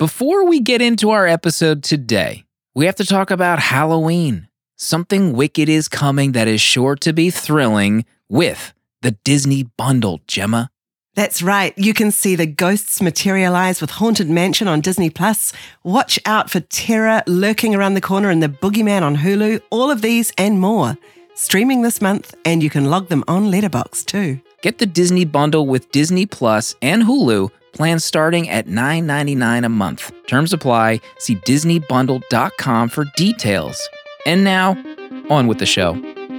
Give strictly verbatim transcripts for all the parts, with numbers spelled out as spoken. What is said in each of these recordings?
Before we get into our episode today, we have to talk about Halloween. Something wicked is coming that is sure to be thrilling with the Disney Bundle, Gemma. That's right. You can see the ghosts materialize with Haunted Mansion on Disney Plus. Watch out for terror lurking around the corner in The Boogeyman on Hulu. All of these and more. Streaming this month, and you can log them on Letterboxd too. Get the Disney Bundle with Disney Plus and Hulu, plans starting at nine ninety-nine a month. Terms apply. See disney bundle dot com for details. And now, on with the show.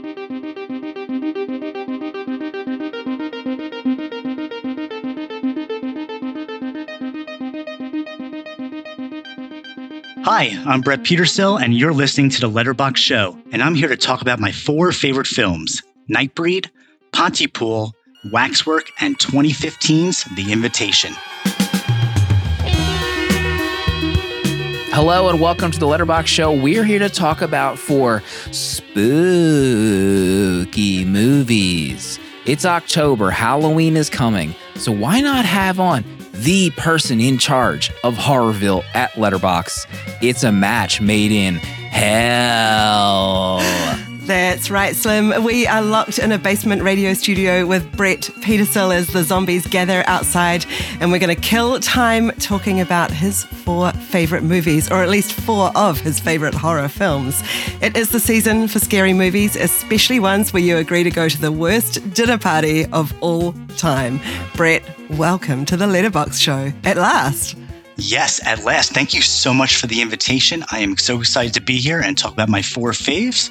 Hi, I'm Brett Petersill, and you're listening to The Letterboxd Show, and I'm here to talk about my four favorite films, Nightbreed, Pontypool, Waxwork, and twenty fifteen's The Invitation. Hello and welcome to The Letterboxd Show. We're here to talk about four spooky movies. It's October, Halloween is coming, so why not have on the person in charge of Horrorville at Letterboxd? It's a match made in hell. That's right, Slim. We are locked in a basement radio studio with Brett Petersill as the zombies gather outside, and we're going to kill time talking about his four favorite movies, or at least four of his favorite horror films. It is the season for scary movies, especially ones where you agree to go to the worst dinner party of all time. Brett, welcome to the Letterboxd Show at last. Yes, at last. Thank you so much for the invitation. I am so excited to be here and talk about my four faves.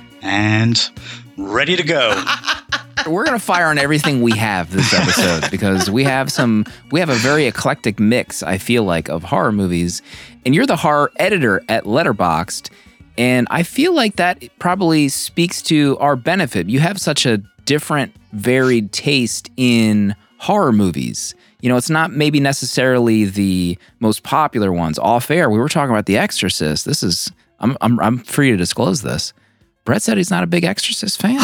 And ready to go. We're going to fire on everything we have this episode because we have some, we have a very eclectic mix, I feel like, of horror movies. And you're the horror editor at Letterboxd. And I feel like that probably speaks to our benefit. You have such a different, varied taste in horror movies. You know, it's not maybe necessarily the most popular ones. Off air, we were talking about The Exorcist. This is, I'm, I'm, I'm free to disclose this. Brett said he's not a big Exorcist fan.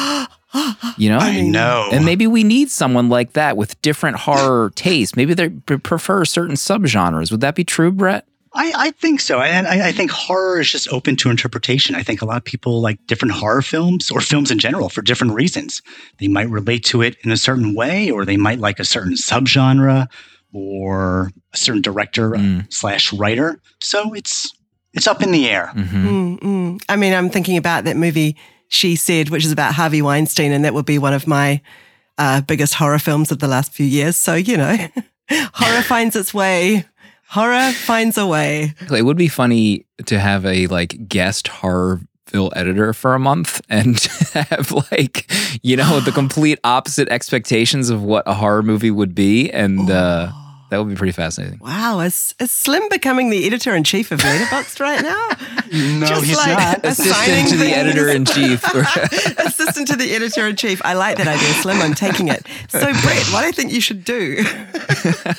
You know? I know. And maybe we need someone like that with different horror tastes. Maybe they prefer certain subgenres. Would that be true, Brett? I, I think so. And I, I think horror is just open to interpretation. I think a lot of people like different horror films or films in general for different reasons. They might relate to it in a certain way, or they might like a certain subgenre or a certain director mm. slash writer. So it's... It's up in the air. Mm-hmm. Mm-hmm. I mean, I'm thinking about that movie, She Said, which is about Harvey Weinstein, and that would be one of my uh, biggest horror films of the last few years. So, you know, horror finds its way. Horror finds a way. It would be funny to have a like guest Horrorville editor for a month and have like, you know, the complete opposite expectations of what a horror movie would be. And, oh. uh, that would be pretty fascinating. Wow, is, is Slim becoming the editor-in-chief of Letterboxd right now? No, Just he's like not. Assistant to the editor-in-chief. Assistant to the editor-in-chief. I like that idea, Slim. I'm taking it. So, Brett, what do I think you should do? But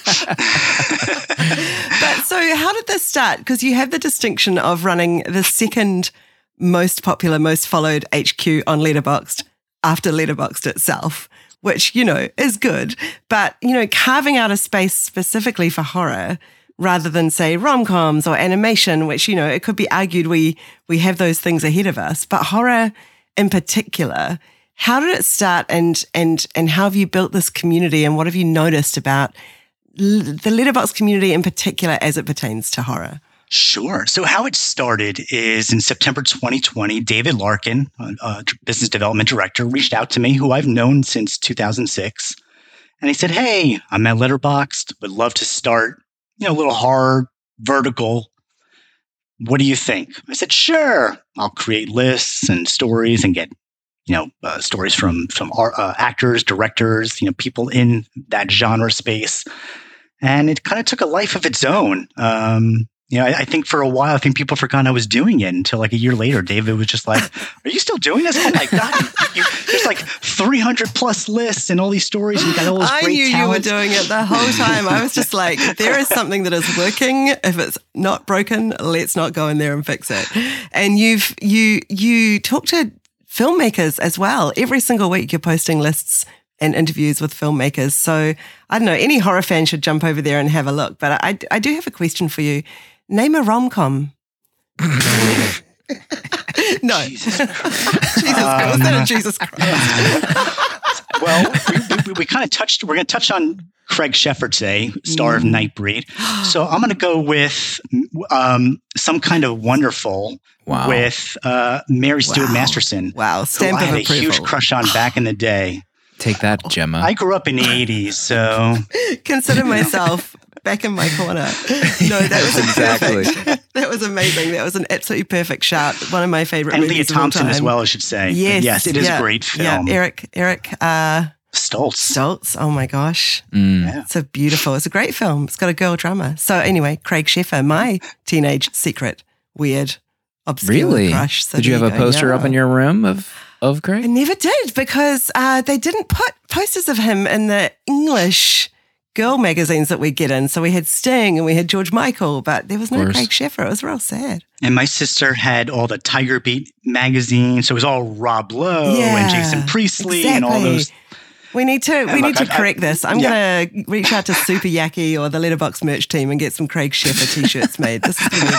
so how did this start? Because you have the distinction of running the second most popular, most followed H Q on Letterboxd after Letterboxd itself, which, you know, is good. But, you know, carving out a space specifically for horror rather than, say, rom-coms or animation, which, you know, it could be argued we we have those things ahead of us. But horror in particular, how did it start and and and how have you built this community and what have you noticed about l- the Letterboxd community in particular as it pertains to horror? Sure. So how it started is in September twenty twenty, David Larkin, a business development director, reached out to me, who I've known since two thousand six. And he said, hey, I'm at Letterboxd, would love to start, you know, a little horror vertical. What do you think? I said, sure. I'll create lists and stories and get, you know, uh, stories from, from uh, actors, directors, you know, people in that genre space. And it kind of took a life of its own. Um, You know, I, I think for a while, I think people forgot I was doing it until like a year later. David was just like, are you still doing this? Oh my God. You, you, there's like three hundred plus lists and all these stories. And you got all this I great knew talent. You were doing it the whole time. I was just like, there is something that is working. If it's not broken, let's not go in there and fix it. And you've, you, you talk to filmmakers as well. Every single week you're posting lists and interviews with filmmakers. So I don't know, any horror fan should jump over there and have a look. But I, I do have a question for you. Name a rom-com. No. Jesus Jesus Christ. Was that a Jesus Christ? Well, we, we, we kind of touched, we're going to touch on Craig Sheffer today, star mm. of Nightbreed. So I'm going to go with um, Some Kind of Wonderful wow. with uh, Mary Stuart wow. Masterson. Wow, stamp who of I had approval. a huge crush on back in the day. Take that, Gemma. I grew up in the eighties, so... Consider myself back in my corner. No, that was exactly. perfect. That was amazing. That was an absolutely perfect shout. One of my favorite and movies Leah Thompson of all time. as well, I should say. Yes, but yes, it is yeah, a great film. Yeah, Eric, Eric uh, Stoltz. Stoltz. Oh my gosh. Mm. Yeah. It's a beautiful, it's a great film. It's got a girl drama. So anyway, Craig Sheffer, my teenage secret, weird, obscure Really? crush. So did you have there a go. poster Yeah. up in your room of, of I Craig? never did because uh, they didn't put posters of him in the English girl magazines that we get in. So we had Sting and we had George Michael, but there was no course. Craig Sheffer. It was real sad. And my sister had all the Tiger Beat magazine, so it was all Rob Lowe Yeah, and Jason Priestley and all exactly. those. We need to we look, need to I- I- correct this. I'm yeah. going to reach out to Super Yaki or the Letterboxd merch team and get some Craig Sheffer t-shirts made. This is going to be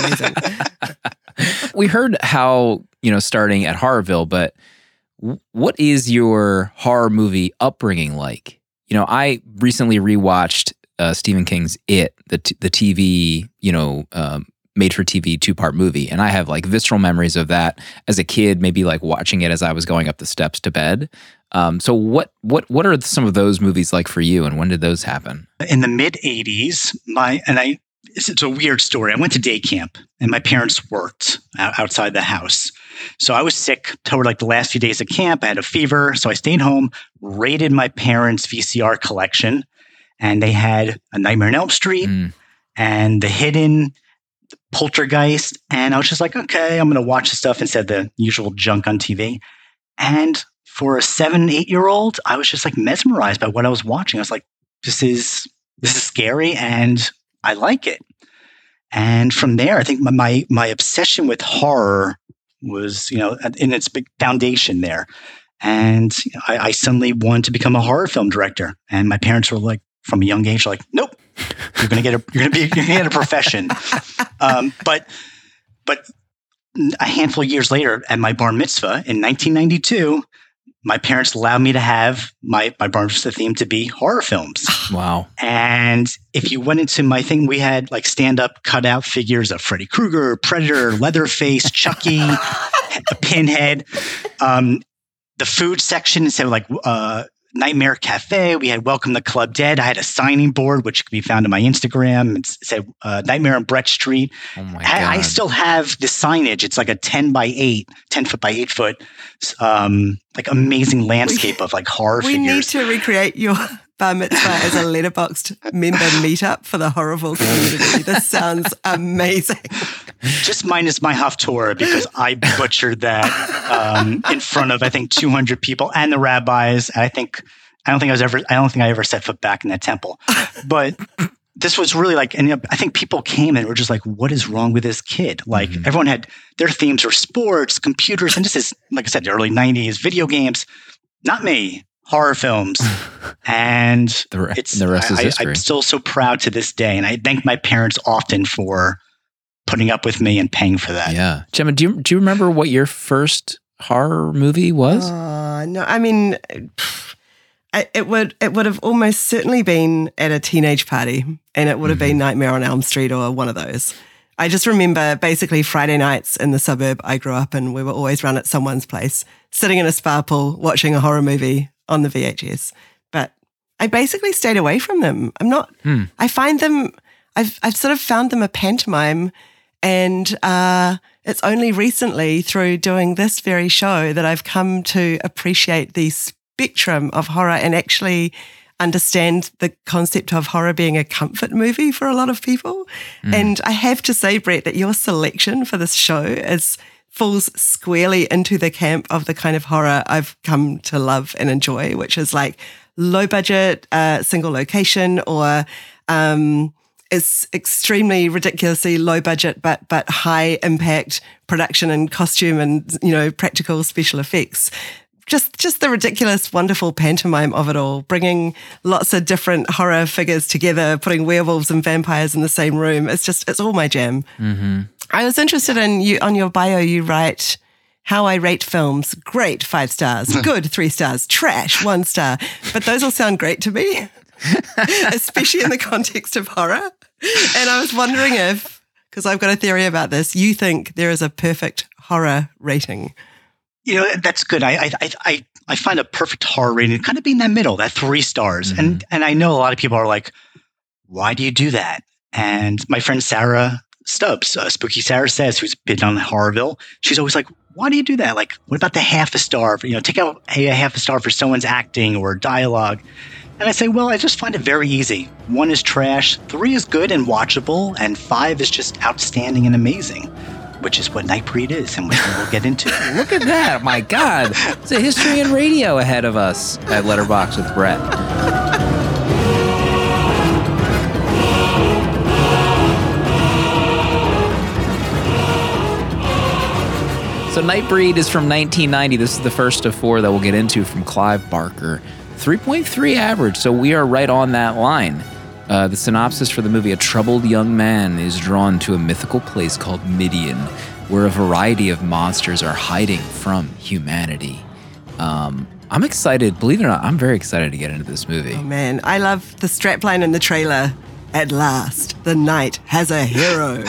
amazing. We heard how, you know, starting at Horrorville, but w- what is your horror movie upbringing like? You know, I recently rewatched uh, Stephen King's It, the t- the T V, you know, um, made-for-T V two-part movie, and I have like visceral memories of that as a kid, maybe like watching it as I was going up the steps to bed. Um, so what what what are some of those movies like for you, and when did those happen? In the mid eighties, my and I it's, it's a weird story. I went to day camp and my parents worked out, outside the house. So I was sick toward like the last few days of camp. I had a fever, so I stayed home, raided my parents' V C R collection, and they had A Nightmare on Elm Street Mm. and The Hidden, Poltergeist, and I was just like, okay, I'm going to watch the stuff instead of the usual junk on T V. And for a seven, eight-year-old, I was just like mesmerized by what I was watching. I was like, this is this is scary, and I like it. And from there, I think my my, my obsession with horror was, you know, in its big foundation there. And you know, I, I suddenly wanted to become a horror film director. And my parents were like, from a young age, like, nope, you're gonna get a you're gonna be you're gonna get a profession. um, but but a handful of years later, at my bar mitzvah in nineteen ninety-two, my parents allowed me to have my my bar mitzvah theme to be horror films. Wow. And if you went into my thing, we had like stand-up cutout figures of Freddy Krueger, Predator, Leatherface, Chucky, a Pinhead. Um, the food section said like uh, Nightmare Cafe. We had Welcome to Club Dead. I had a signing board, which could be found on my Instagram. It said uh, Nightmare on Brett Street. Oh my I, I God. still have the signage. It's like a ten by eight, ten foot by eight foot, um, like amazing landscape of like horror We need figures. to recreate your bar mitzvah as a Letterboxd member meetup for the Horrible community. This sounds amazing. Just minus my Haftorah because I butchered that um, in front of I think two hundred people and the rabbis. And I think I don't think I was ever I don't think I ever set foot back in that temple. But this was really like, and you know, I think people came and were just like, "What is wrong with this kid?" Like Mhm. everyone had their themes were sports, computers, and this is like I said, the early nineties, video games. Not me. Horror films, and The re- it's the rest is I, I, history. I'm still so proud to this day, and I thank my parents often for putting up with me and paying for that. Yeah. Gemma, do you do you remember what your first horror movie was? Oh, no, I mean, pff, I- it would it would have almost certainly been at a teenage party, and it would have been Nightmare on Elm Street or one of those. I just remember basically Friday nights in the suburb I grew up in, we were always run at someone's place, sitting in a spa pool, watching a horror movie on the V H S. But I basically stayed away from them. I'm not, Hmm. I find them, I've, I've sort of found them a pantomime. And uh, it's only recently through doing this very show that I've come to appreciate the spectrum of horror and actually understand the concept of horror being a comfort movie for a lot of people. Mm. And I have to say, Brett, that your selection for this show is falls squarely into the camp of the kind of horror I've come to love and enjoy, which is like low budget, uh, single location, or um, is extremely ridiculously low budget, but but high impact production and costume and, you know, practical special effects. just just the ridiculous, wonderful pantomime of it all, bringing lots of different horror figures together, putting werewolves and vampires in the same room. It's just, it's all my jam. Mm-hmm. I was interested in you, on your bio, you write, how I rate films. Great, five stars. Good, three stars. Trash, one star. But those all sound great to me, especially in the context of horror. And I was wondering if, because I've got a theory about this, you think there is a perfect horror rating. You know, that's good. I I I I find a perfect horror rating kind of be in that middle, that three stars. Mm-hmm. And and I know a lot of people are like, why do you do that? And my friend Sarah Stubbs, uh, Spooky Sarah Says, who's been on Horrorville, she's always like, why do you do that? Like, what about the half a star? For, you know, take out a, a half a star for someone's acting or dialogue. And I say, well, I just find it very easy. One is trash, three is good and watchable, and five is just outstanding and amazing. Which is what Nightbreed is, and which we will get into. Look at that. My God. It's a history in radio ahead of us at Letterboxd with Brett. So Nightbreed is from nineteen ninety. This is the first of four that we'll get into from Clive Barker. three point three average, so we are right on that line. Uh, the synopsis for the movie: a troubled young man is drawn to a mythical place called Midian, where a variety of monsters are hiding from humanity. Um, I'm excited, believe it or not, I'm very excited to get into this movie. Oh man, I love the strapline in the trailer. At last, the night has a hero.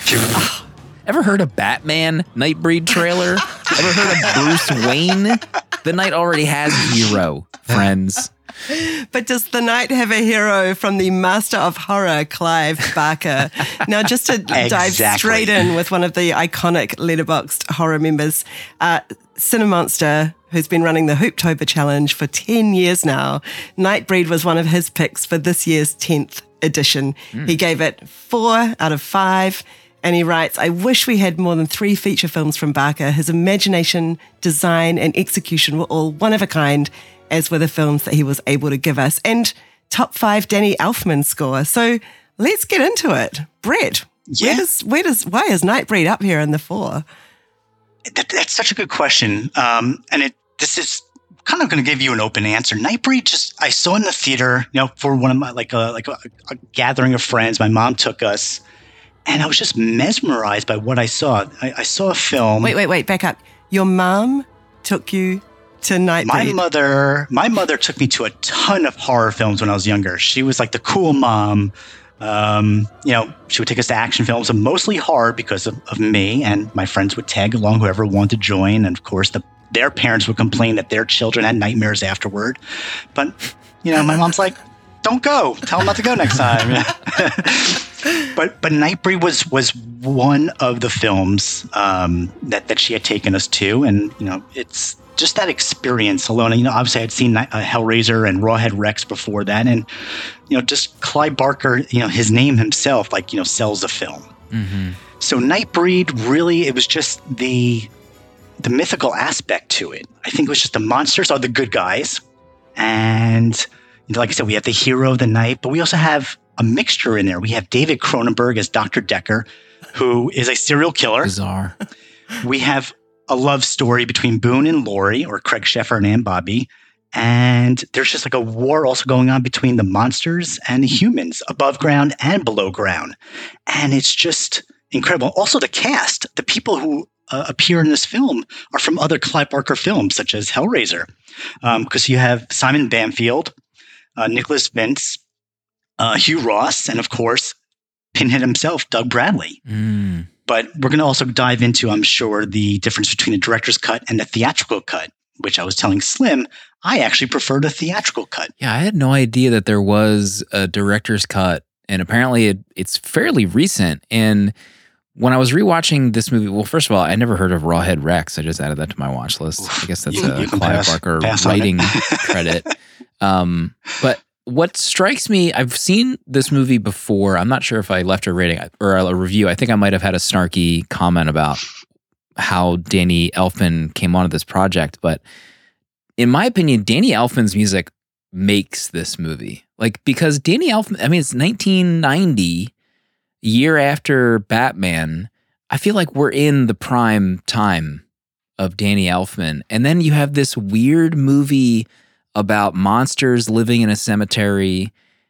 Ever heard of Batman Nightbreed trailer? Ever heard of Bruce Wayne? The night already has a hero, friends. But does the night have a hero from the master of horror, Clive Barker? Now, just to exactly. dive straight in with one of the iconic Letterboxd horror members, uh, Cinemonster, who's been running the Hooptober Challenge for ten years now, Nightbreed was one of his picks for this year's tenth edition. Mm. He gave it four out of five. And he writes, I wish we had more than three feature films from Barker. His imagination, design, and execution were all one of a kind, as were the films that he was able to give us. And top five Danny Elfman score. So let's get into it. Brett, yeah. where does, where does, why is Nightbreed up here in the four? That, that's such a good question. Um, and it this is kind of going to give you an open answer. Nightbreed, just I saw in the theater, you know, for one of my, like a, like a, a gathering of friends. My mom took us. And I was just mesmerized by what I saw. I, I saw a film. Wait, wait, wait, back up. Your mom took you to Nightbreed. My mother, my mother took me to a ton of horror films when I was younger. She was like the cool mom. Um, you know, she would take us to action films, and mostly horror because of, of me. And my friends would tag along, whoever wanted to join. And of course, the, their parents would complain that their children had nightmares afterward. But, you know, my mom's like, don't go. Tell them not to go next time. But but Nightbreed was was one of the films um, that that she had taken us to, and you know it's just that experience alone. And, you know, obviously I had seen uh, Hellraiser and Rawhead Rex before that, and you know just Clive Barker, you know his name himself, like you know sells a film. Mm-hmm. So Nightbreed really, it was just the the mythical aspect to it. I think it was just the monsters are the good guys, and you know, like I said, we have the hero of the night, but we also have a mixture in there. We have David Cronenberg as Doctor Decker, who is a serial killer. Bizarre. We have a love story between Boone and Laurie, or Craig Sheffer and Ann Bobby. And there's just like a war also going on between the monsters and the humans, above ground and below ground. And it's just incredible. Also, the cast, the people who uh, appear in this film are from other Clive Barker films, such as Hellraiser. Because um, you have Simon Bamfield, uh, Nicholas Vince, Uh, Hugh Ross, and of course, Pinhead himself, Doug Bradley. Mm. But we're going to also dive into, I'm sure, the difference between the director's cut and the theatrical cut, which I was telling Slim, I actually prefer the theatrical cut. Yeah, I had no idea that there was a director's cut, and apparently it, it's fairly recent. And when I was rewatching this movie, well, first of all, I never heard of Rawhead Rex. I just added that to my watch list. I guess that's you, a you Clive pass, Barker pass writing credit. Um, but what strikes me, I've seen this movie before. I'm not sure if I left a rating or a review. I think I might have had a snarky comment about how Danny Elfman came onto this project. But in my opinion, Danny Elfman's music makes this movie. Like, because Danny Elfman, I mean, it's nineteen ninety, year after Batman. I feel like we're in the prime time of Danny Elfman. And then you have this weird movie about monsters living in a cemetery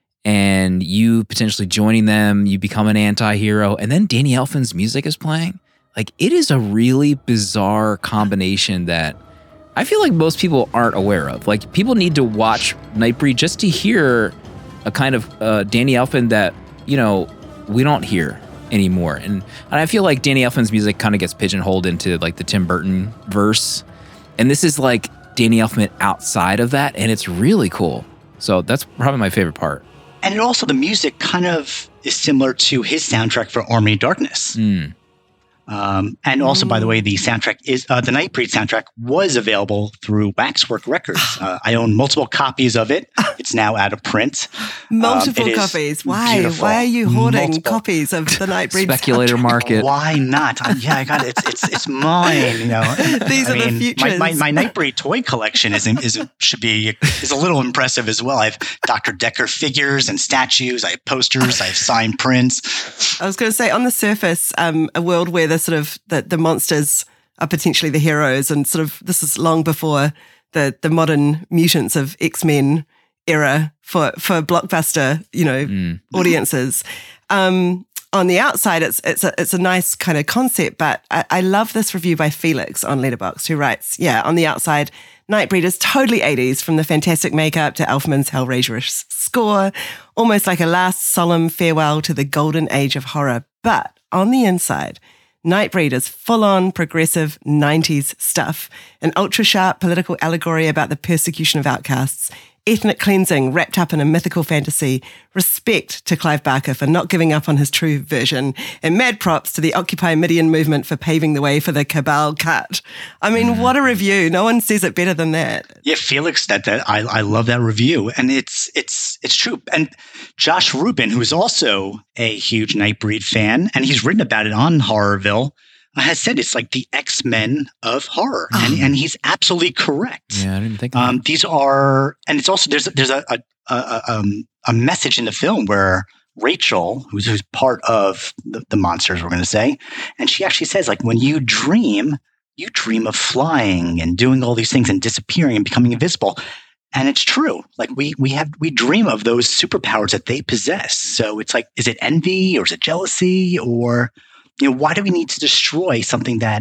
and you potentially joining them, you become an anti-hero, and then Danny Elfman's music is playing. Like, it is a really bizarre combination that I feel like most people aren't aware of. Like, people need to watch Nightbreed just to hear a kind of uh, Danny Elfman that, you know, we don't hear anymore. And, and I feel like Danny Elfman's music kind of gets pigeonholed into like the Tim Burton verse. And this is like Danny Elfman outside of that, and it's really cool. So that's probably my favorite part. And it also, the music kind of is similar to his soundtrack for Army of Darkness. Mm. Um, and also, by the way, the soundtrack is uh, the Nightbreed soundtrack was available through Waxwork Records. Uh, I own multiple copies of it. It's now out of print. Multiple um, copies. Why? Beautiful. Why are you hoarding Multiple. copies of the Nightbreed Speculator soundtrack? market. Why not? Uh, yeah, I got it. It's it's, it's mine. You know, These I are the mean, futures. My, my, my Nightbreed toy collection is is should be is a little impressive as well. I have Doctor Decker figures and statues. I have posters. I have signed prints. I was going to say, on the surface, um, a world where the sort of the, the monsters are potentially the heroes, and sort of this is long before the the modern mutants of X-Men era for for blockbuster, you know, Mm. audiences. Um, on the outside, it's it's a it's a nice kind of concept, but I, I love this review by Felix on Letterboxd, who writes, "Yeah, on the outside, Nightbreed is totally eighties, from the fantastic makeup to Elfman's Hellraiser-ish score, almost like a last solemn farewell to the golden age of horror. But on the inside, Nightbreed is full-on progressive nineties stuff, an ultra-sharp political allegory about the persecution of outcasts, ethnic cleansing wrapped up in a mythical fantasy, respect to Clive Barker for not giving up on his true version, and mad props to the Occupy Midian movement for paving the way for the Cabal cut." I mean, mm. what a review. No one says it better than that. Yeah, Felix, that, that I, I love that review. And it's it's it's true. And Josh Rubin, who is also a huge Nightbreed fan, and he's written about it on Horrorville, has said it's like the X-Men of horror. Oh. And, and he's absolutely correct. Yeah, I didn't think of um, that. These are, and it's also, there's, there's a, a, a, um, a message in the film where Rachel, who's, who's part of the, the monsters, we're going to say, and she actually says, like, when you dream, you dream of flying and doing all these things and disappearing and becoming invisible. And it's true. Like, we we have we dream of those superpowers that they possess. So it's like, is it envy or is it jealousy, or, you know, why do we need to destroy something that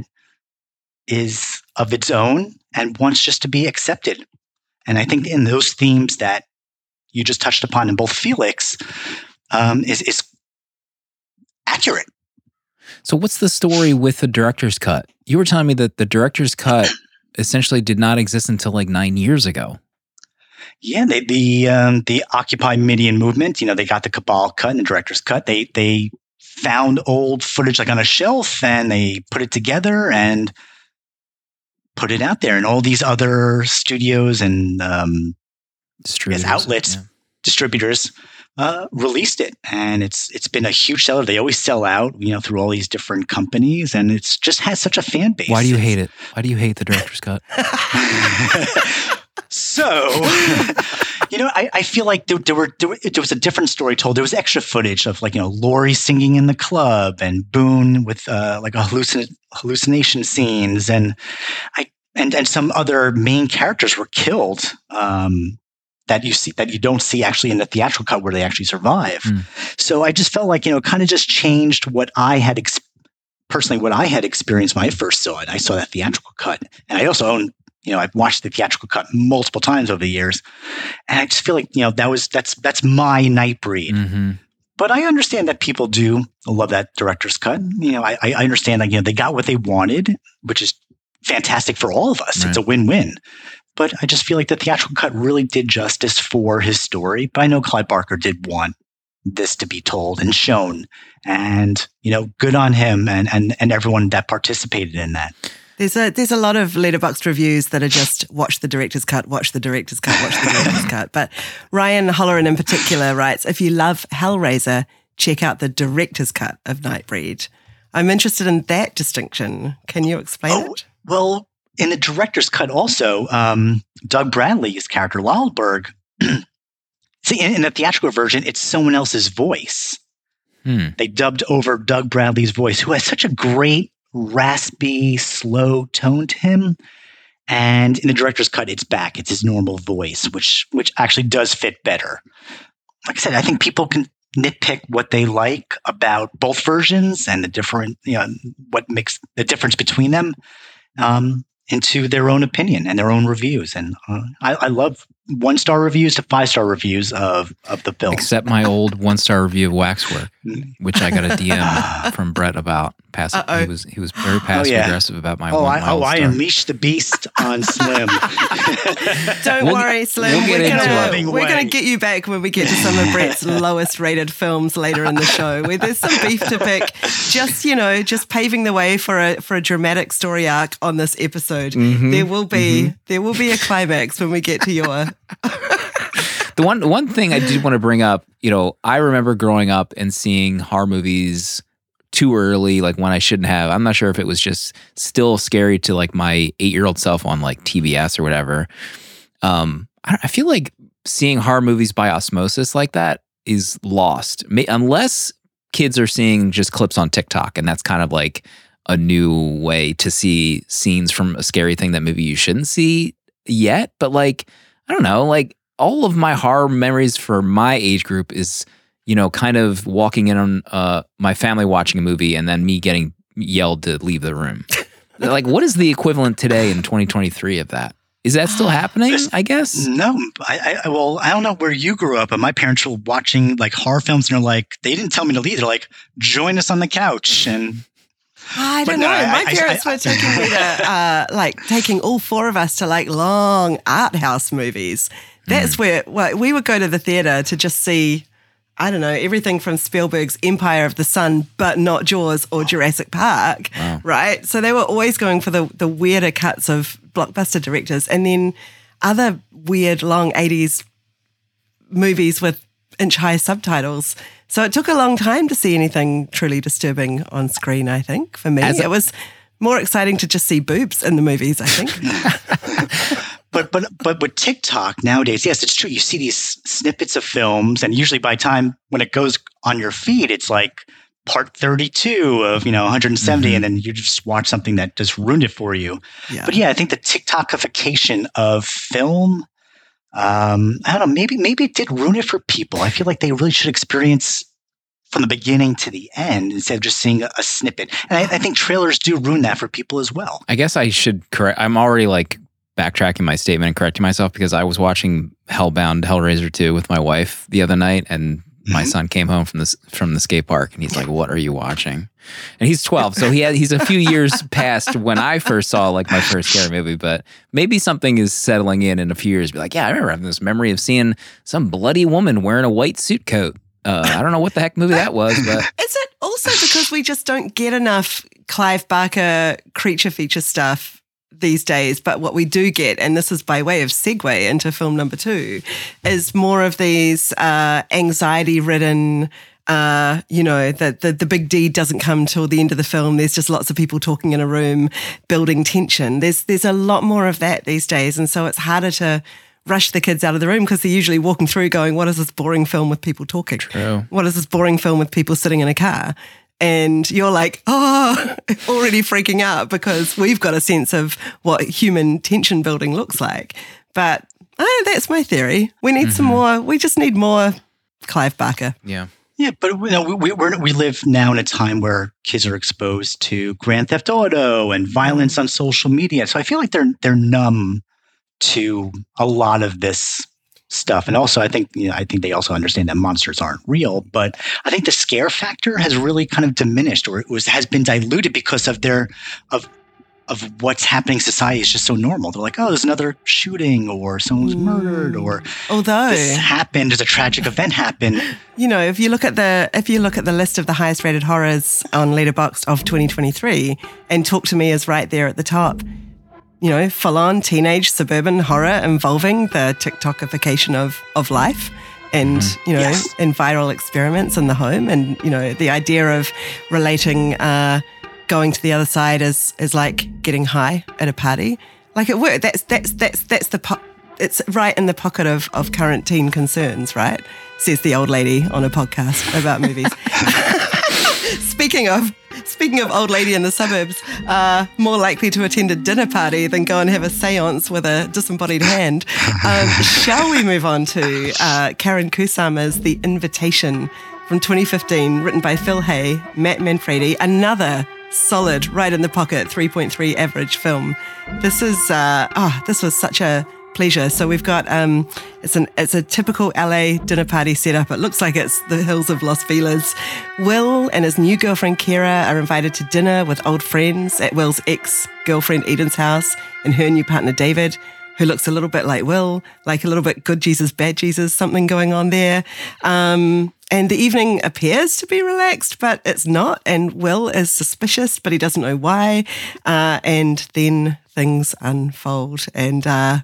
is of its own and wants just to be accepted? And I think in those themes that you just touched upon in both Felix um, is is accurate. So what's the story with the director's cut? You were telling me that the director's cut essentially did not exist until like nine years ago. Yeah, they, the um, the Occupy Midian movement, you know, they got the Cabal cut and the director's cut. They they found old footage like on a shelf and they put it together and put it out there. And all these other studios and um, distributors, outlets, yeah. distributors uh, released it. And it's it's been a huge seller. They always sell out, you know, through all these different companies. And it's just has such a fan base. Why do you hate it? Why do you hate the director's cut? So, you know, I, I feel like there, there were there, were there was a different story told. There was extra footage of, like, you know, Laurie singing in the club and Boone with uh, like a hallucin- hallucination scenes, and I and and some other main characters were killed um, that you see that you don't see actually in the theatrical cut where they actually survive. Mm. So I just felt like, you know, kind of just changed what I had ex- personally what I had experienced when I first saw it. I saw that theatrical cut, and I also own. You know, I've watched the theatrical cut multiple times over the years, and I just feel like, you know, that was that's that's my Nightbreed. Mm-hmm. But I understand that people do love that director's cut. You know, I, I understand that, you know, they got what they wanted, which is fantastic for all of us. Right. It's a win-win. But I just feel like the theatrical cut really did justice for his story. But I know Clive Barker did want this to be told and shown, and, you know, good on him and and and everyone that participated in that. There's a there's a lot of Letterboxd reviews that are just watch the director's cut, watch the director's cut, watch the director's cut. But Ryan Holleran in particular writes, if you love Hellraiser, check out the director's cut of Nightbreed. I'm interested in that distinction. Can you explain oh, it? Well, in the director's cut also, um, Doug Bradley's character, Laldberg, see, in, in the theatrical version, it's someone else's voice. Hmm. They dubbed over Doug Bradley's voice, who has such a great raspy, slow tone to him. And in the director's cut, it's back. It's his normal voice, which which actually does fit better. Like I said, I think people can nitpick what they like about both versions and the different, you know, what makes the difference between them um, into their own opinion and their own reviews. And uh, I, I love one-star reviews to five-star reviews of, of the film. Except my old one-star review of Waxwork, which I got a D M from Brett about. Passive. Uh-oh. He was he was very passive-aggressive oh, yeah. about my oh, one I, Oh, I unleashed the beast on Slim. Don't We'll worry, get- Slim. we'll get we're into gonna, it. we're gonna get you back when we get to some of Brett's lowest-rated films later in the show, where there's some beef to pick. Just you know, just paving the way for a for a dramatic story arc on this episode. Mm-hmm. There will be mm-hmm. there will be a climax when we get to your. The one one thing I did want to bring up, you know, I remember growing up and seeing horror movies too early, like when I shouldn't have. I'm not sure if it was just still scary to like my eight-year-old self on like T B S or whatever. Um, I, I feel like seeing horror movies by osmosis like that is lost, May, unless kids are seeing just clips on TikTok, and that's kind of like a new way to see scenes from a scary thing that maybe you shouldn't see yet. But like, I don't know, like all of my horror memories for my age group is, you know, kind of walking in on uh, my family watching a movie and then me getting yelled to leave the room. Like, what is the equivalent today in twenty twenty-three of that? Is that still happening, I guess? No. I, I Well, I don't know where you grew up, but my parents were watching like horror films and they're like, they didn't tell me to leave. They're like, join us on the couch. And I don't no, know. I- My I- parents I- were taking me to, uh, like, taking all four of us to, like, long art house movies. That's mm. where well, we would go to the theater to just see, I don't know, everything from Spielberg's Empire of the Sun, but not Jaws or Jurassic Park, wow. right? So they were always going for the, the weirder cuts of blockbuster directors, and then other weird long eighties movies with inch-high subtitles. So it took a long time to see anything truly disturbing on screen, I think, for me. As a- it was more exciting to just see boobs in the movies, I think. But but but with TikTok nowadays, yes, it's true. You see these snippets of films, and usually by the time when it goes on your feed, it's like part thirty-two of, you know, one hundred seventy, mm-hmm. and then you just watch something that just ruined it for you. Yeah. But yeah, I think the TikTokification of film, um, I don't know, maybe maybe it did ruin it for people. I feel like they really should experience from the beginning to the end instead of just seeing a, a snippet. And I, I think trailers do ruin that for people as well. I guess I should correct. I'm already like backtracking my statement and correcting myself because I was watching Hellbound Hellraiser two with my wife the other night, and mm-hmm. my son came home from the from the skate park and he's like, "What are you watching?" And he's twelve, so he had, he's a few years past when I first saw like my first scary movie. But maybe something is settling in in a few years. Be like, yeah, I remember having this memory of seeing some bloody woman wearing a white suit coat. Uh, I don't know what the heck movie that was, but is it also because we just don't get enough Clive Barker creature feature stuff these days? But what we do get, and this is by way of segue into film number two, is more of these uh, anxiety-ridden, uh, you know, the, the the big deed doesn't come till the end of the film. There's just lots of people talking in a room, building tension. There's there's a lot more of that these days, and so it's harder to rush the kids out of the room because they're usually walking through going, what is this boring film with people talking? True. What is this boring film with people sitting in a car? And you're like, oh, already freaking out because we've got a sense of what human tension building looks like. But oh, that's my theory. We need mm-hmm. some more. We just need more Clive Barker. Yeah. Yeah, but you know, we we're, we live now in a time where kids are exposed to Grand Theft Auto and violence on social media. So I feel like they're they're numb to a lot of this stuff. And also I think, you know, I think they also understand that monsters aren't real, but I think the scare factor has really kind of diminished, or it was has been diluted because of their of of what's happening in society is just so normal. They're like, oh, there's another shooting, or someone's murdered, or although this happened, there's a tragic event happened. You know, if you look at the if you look at the list of the highest rated horrors on Letterboxd of twenty twenty-three, and Talk to Me is right there at the top. You know, full-on teenage suburban horror involving the TikTokification of, of life and, mm-hmm. you know, yes. and viral experiments in the home. And, you know, the idea of relating uh, going to the other side as, as like getting high at a party. Like it worked. That's, that's, that's, that's the, po- it's right in the pocket of, of current teen concerns, right? Says the old lady on a podcast about movies. Speaking of Speaking of old lady in the suburbs, uh, more likely to attend a dinner party than go and have a seance with a disembodied hand. Um, shall we move on to uh, Karyn Kusama's The Invitation from twenty fifteen, written by Phil Hay, Matt Manfredi, another solid, right in the pocket, three point three average film. This is, uh, oh, this was such a pleasure. So we've got, um, it's an it's a typical L A dinner party setup. It looks like it's the hills of Los Feliz. Will and his new girlfriend Kira are invited to dinner with old friends at Will's ex-girlfriend Eden's house and her new partner David, who looks a little bit like Will, like a little bit good Jesus, bad Jesus, something going on there. Um, and the evening appears to be relaxed, but it's not. And Will is suspicious, but he doesn't know why. Uh, and then things unfold. And uh,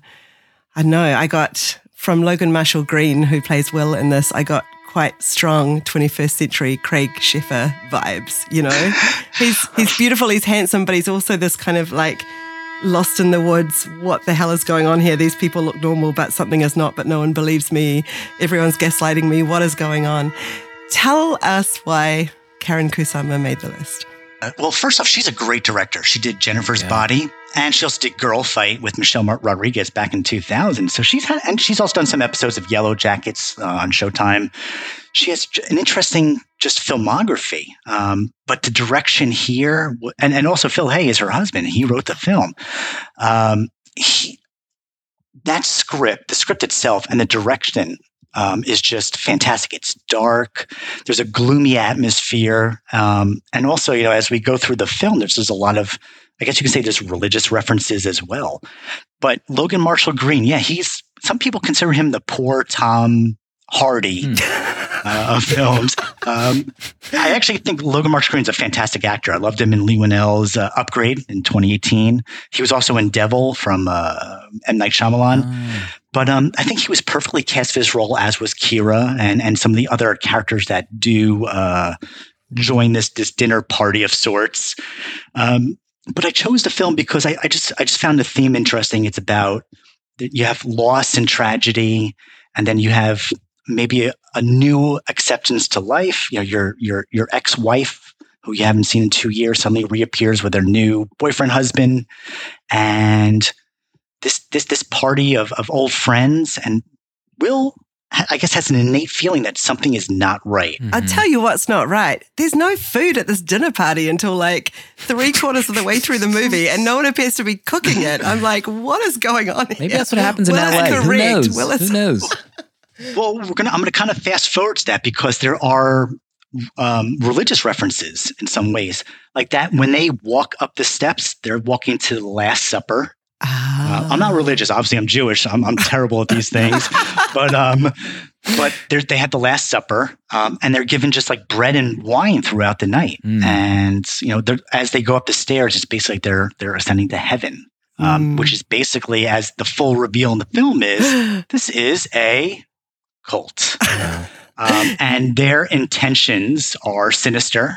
I know I got, from Logan Marshall Green, who plays Will in this, I got quite strong twenty-first century Craig Sheffer vibes, you know? he's he's beautiful, he's handsome, but he's also this kind of like lost in the woods. What the hell is going on here? These people look normal, but something is not, but no one believes me. Everyone's gaslighting me. What is going on? Tell us why Karyn Kusama made the list. Uh, well, first off, she's a great director. She did Jennifer's yeah. Body, and she also did Girl Fight with Michelle Rodriguez back in two thousand. So she's had, and she's also done some episodes of Yellow Jackets uh, on Showtime. She has an interesting just filmography, um, but the direction here, and, and also Phil Hay is her husband. He wrote the film. Um, he, that script, the script itself, and the direction um, is just fantastic. It's dark. There's a gloomy atmosphere, um, and also, you know, as we go through the film, there's, there's a lot of, I guess you could say, there's religious references as well. But Logan Marshall Green, yeah, he's. Some people consider him the poor Tom Hardy. Hmm. Uh, of films. Um, I actually think Logan Marshall Green's a fantastic actor. I loved him in Lee Winnell's uh, Upgrade in twenty eighteen. He was also in Devil from uh, M. Night Shyamalan. Oh. But um, I think he was perfectly cast for this role, as was Kira and, and some of the other characters that do uh, join this this dinner party of sorts. Um, but I chose the film because I, I just I just found the theme interesting. It's about you have loss and tragedy, and then you have maybe a, a new acceptance to life. You know, your your your ex-wife, who you haven't seen in two years, suddenly reappears with her new boyfriend, husband, and this this this party of of old friends. And Will, I guess, has an innate feeling that something is not right. Mm-hmm. I'll tell you what's not right. There's no food at this dinner party until like three quarters of the way through the movie, and no one appears to be cooking it. I'm like, what is going on here? Maybe that's what happens in L A. Who knows? Will Who knows? Well, we're gonna. I'm gonna kind of fast forward to that because there are um, religious references in some ways, like that when they walk up the steps, they're walking to the Last Supper. Uh, I'm not religious, obviously. I'm Jewish. I'm, I'm terrible at these things, but um, but they had the Last Supper, um, and they're given just like bread and wine throughout the night. Mm. And you know, as they go up the stairs, it's basically like they're they're ascending to heaven, um, mm. which is basically, as the full reveal in the film is, this is a cult. Yeah. Um, and their intentions are sinister.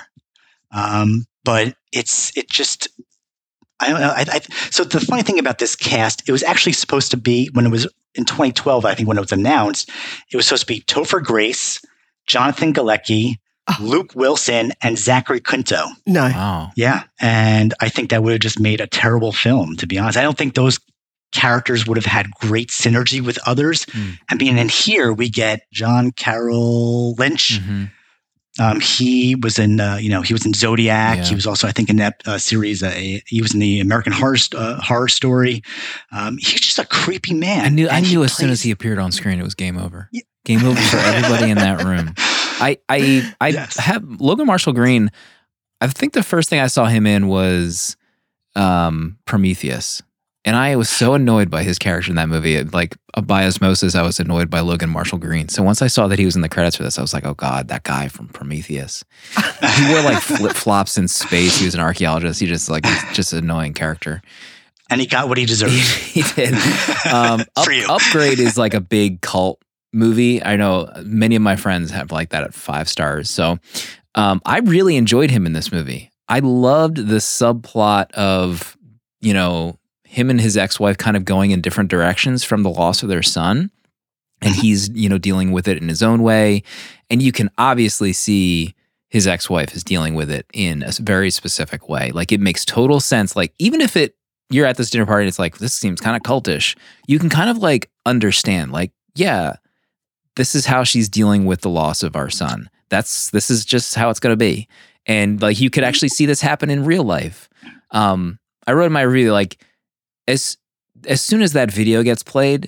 Um, but it's, it just, I don't know. I, I, so the funny thing about this cast, it was actually supposed to be, when it was in twenty twelve, I think when it was announced, it was supposed to be Topher Grace, Jonathan Galecki, oh. Luke Wilson, and Zachary Quinto. No. Wow. Yeah. And I think that would have just made a terrible film, to be honest. I don't think those characters would have had great synergy with others. Mm. I mean, and here we get John Carroll Lynch. Mm-hmm. Um, he was in, uh, you know, he was in Zodiac. Yeah. He was also, I think, in that uh, series. Uh, he was in the American Horror uh, Horror Story. Um, he's just a creepy man. I knew. I knew as plays, soon as he appeared on screen, it was game over. Yeah. Game over for everybody in that room. I, I, I yes. have Logan Marshall Green. I think the first thing I saw him in was um, Prometheus. And I was so annoyed by his character in that movie. Like, by osmosis, I was annoyed by Logan Marshall Green. So once I saw that he was in the credits for this, I was like, oh God, that guy from Prometheus. He wore like flip-flops in space. He was an archaeologist. He just like, he's just an annoying character. And he got what he deserved. he, he did. Um, up, Upgrade is like a big cult movie. I know many of my friends have like that at five stars. So um, I really enjoyed him in this movie. I loved the subplot of, you know, him and his ex-wife kind of going in different directions from the loss of their son. And he's, you know, dealing with it in his own way. And you can obviously see his ex-wife is dealing with it in a very specific way. Like, it makes total sense. Like, even if it you're at this dinner party and it's like, this seems kind of cultish, you can kind of like understand, like, yeah, this is how she's dealing with the loss of our son. That's this is just how it's going to be. And like, you could actually see this happen in real life. Um, I wrote in my review, like, as as soon as that video gets played,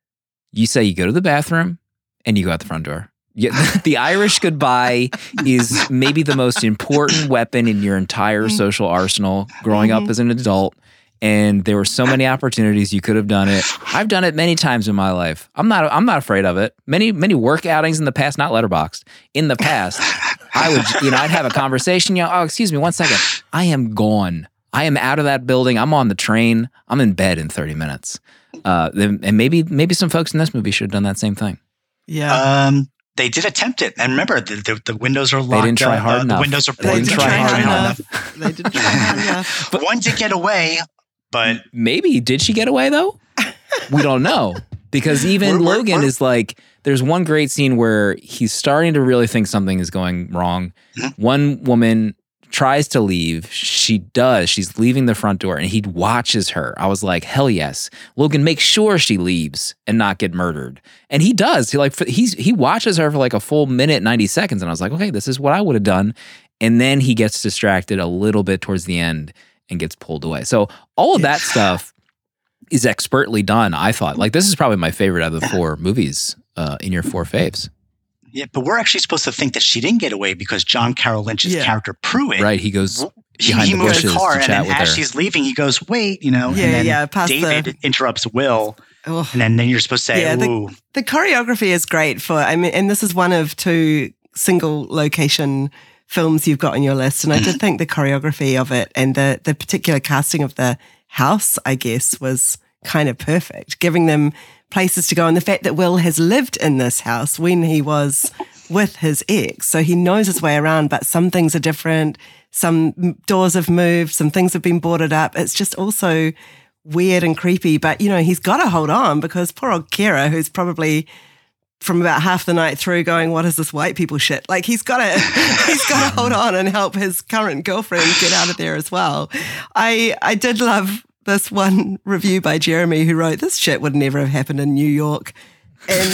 you say you go to the bathroom and you go out the front door. Yeah, the Irish goodbye is maybe the most important weapon in your entire social arsenal growing up as an adult. And there were so many opportunities you could have done it. I've done it many times in my life. I'm not I'm not afraid of it. Many many work outings in the past, not Letterboxd. In the past, I would, you know, I'd have a conversation, you know, oh, excuse me, one second. I am gone. I am out of that building. I'm on the train. I'm in bed in thirty minutes. Uh, and maybe maybe some folks in this movie should have done that same thing. Yeah. Um, they did attempt it. And remember, the, the, the windows are locked. They didn't try hard uh, enough. The windows are They didn't try hard enough. They didn't try hard enough. But one did get away, but maybe did she get away though? We don't know, because even We're- we're- Logan we're- is like, there's one great scene where he's starting to really think something is going wrong. Mm-hmm. One woman tries to leave. She does. She's leaving the front door and he watches her. I was like, hell yes. Logan, make sure she leaves and not get murdered. And he does. He like he's he watches her for like a full minute, ninety seconds. And I was like, okay, this is what I would have done. And then he gets distracted a little bit towards the end and gets pulled away. So all of that stuff is expertly done, I thought. Like, this is probably my favorite out of the four movies uh, in your four faves. yeah, but we're actually supposed to think that she didn't get away because John Carroll Lynch's Yeah. character Pruitt, Right, he goes he, behind he the moves bushes the car, to and chat then with as her. she's leaving, he goes, "Wait," you know, Yeah, and then yeah, past David the- interrupts Will, Oh. and then, then you're supposed to say, Yeah, the- "Ooh." The choreography is great for, I mean, and this is one of two single location films you've got on your list. And I did think the choreography of it and the, the particular casting of the house, I guess, was kind of perfect, giving them places to go. And the fact that Will has lived in this house when he was with his ex, so he knows his way around, but some things are different. Some doors have moved, some things have been boarded up. It's just also weird and creepy, but you know, he's got to hold on because poor old Kira, who's probably from about half the night through going, what is this white people shit? Like he's got to, he's got to hold on and help his current girlfriend get out of there as well. I, I did love this one review by Jeremy who wrote, this shit would never have happened in New York. And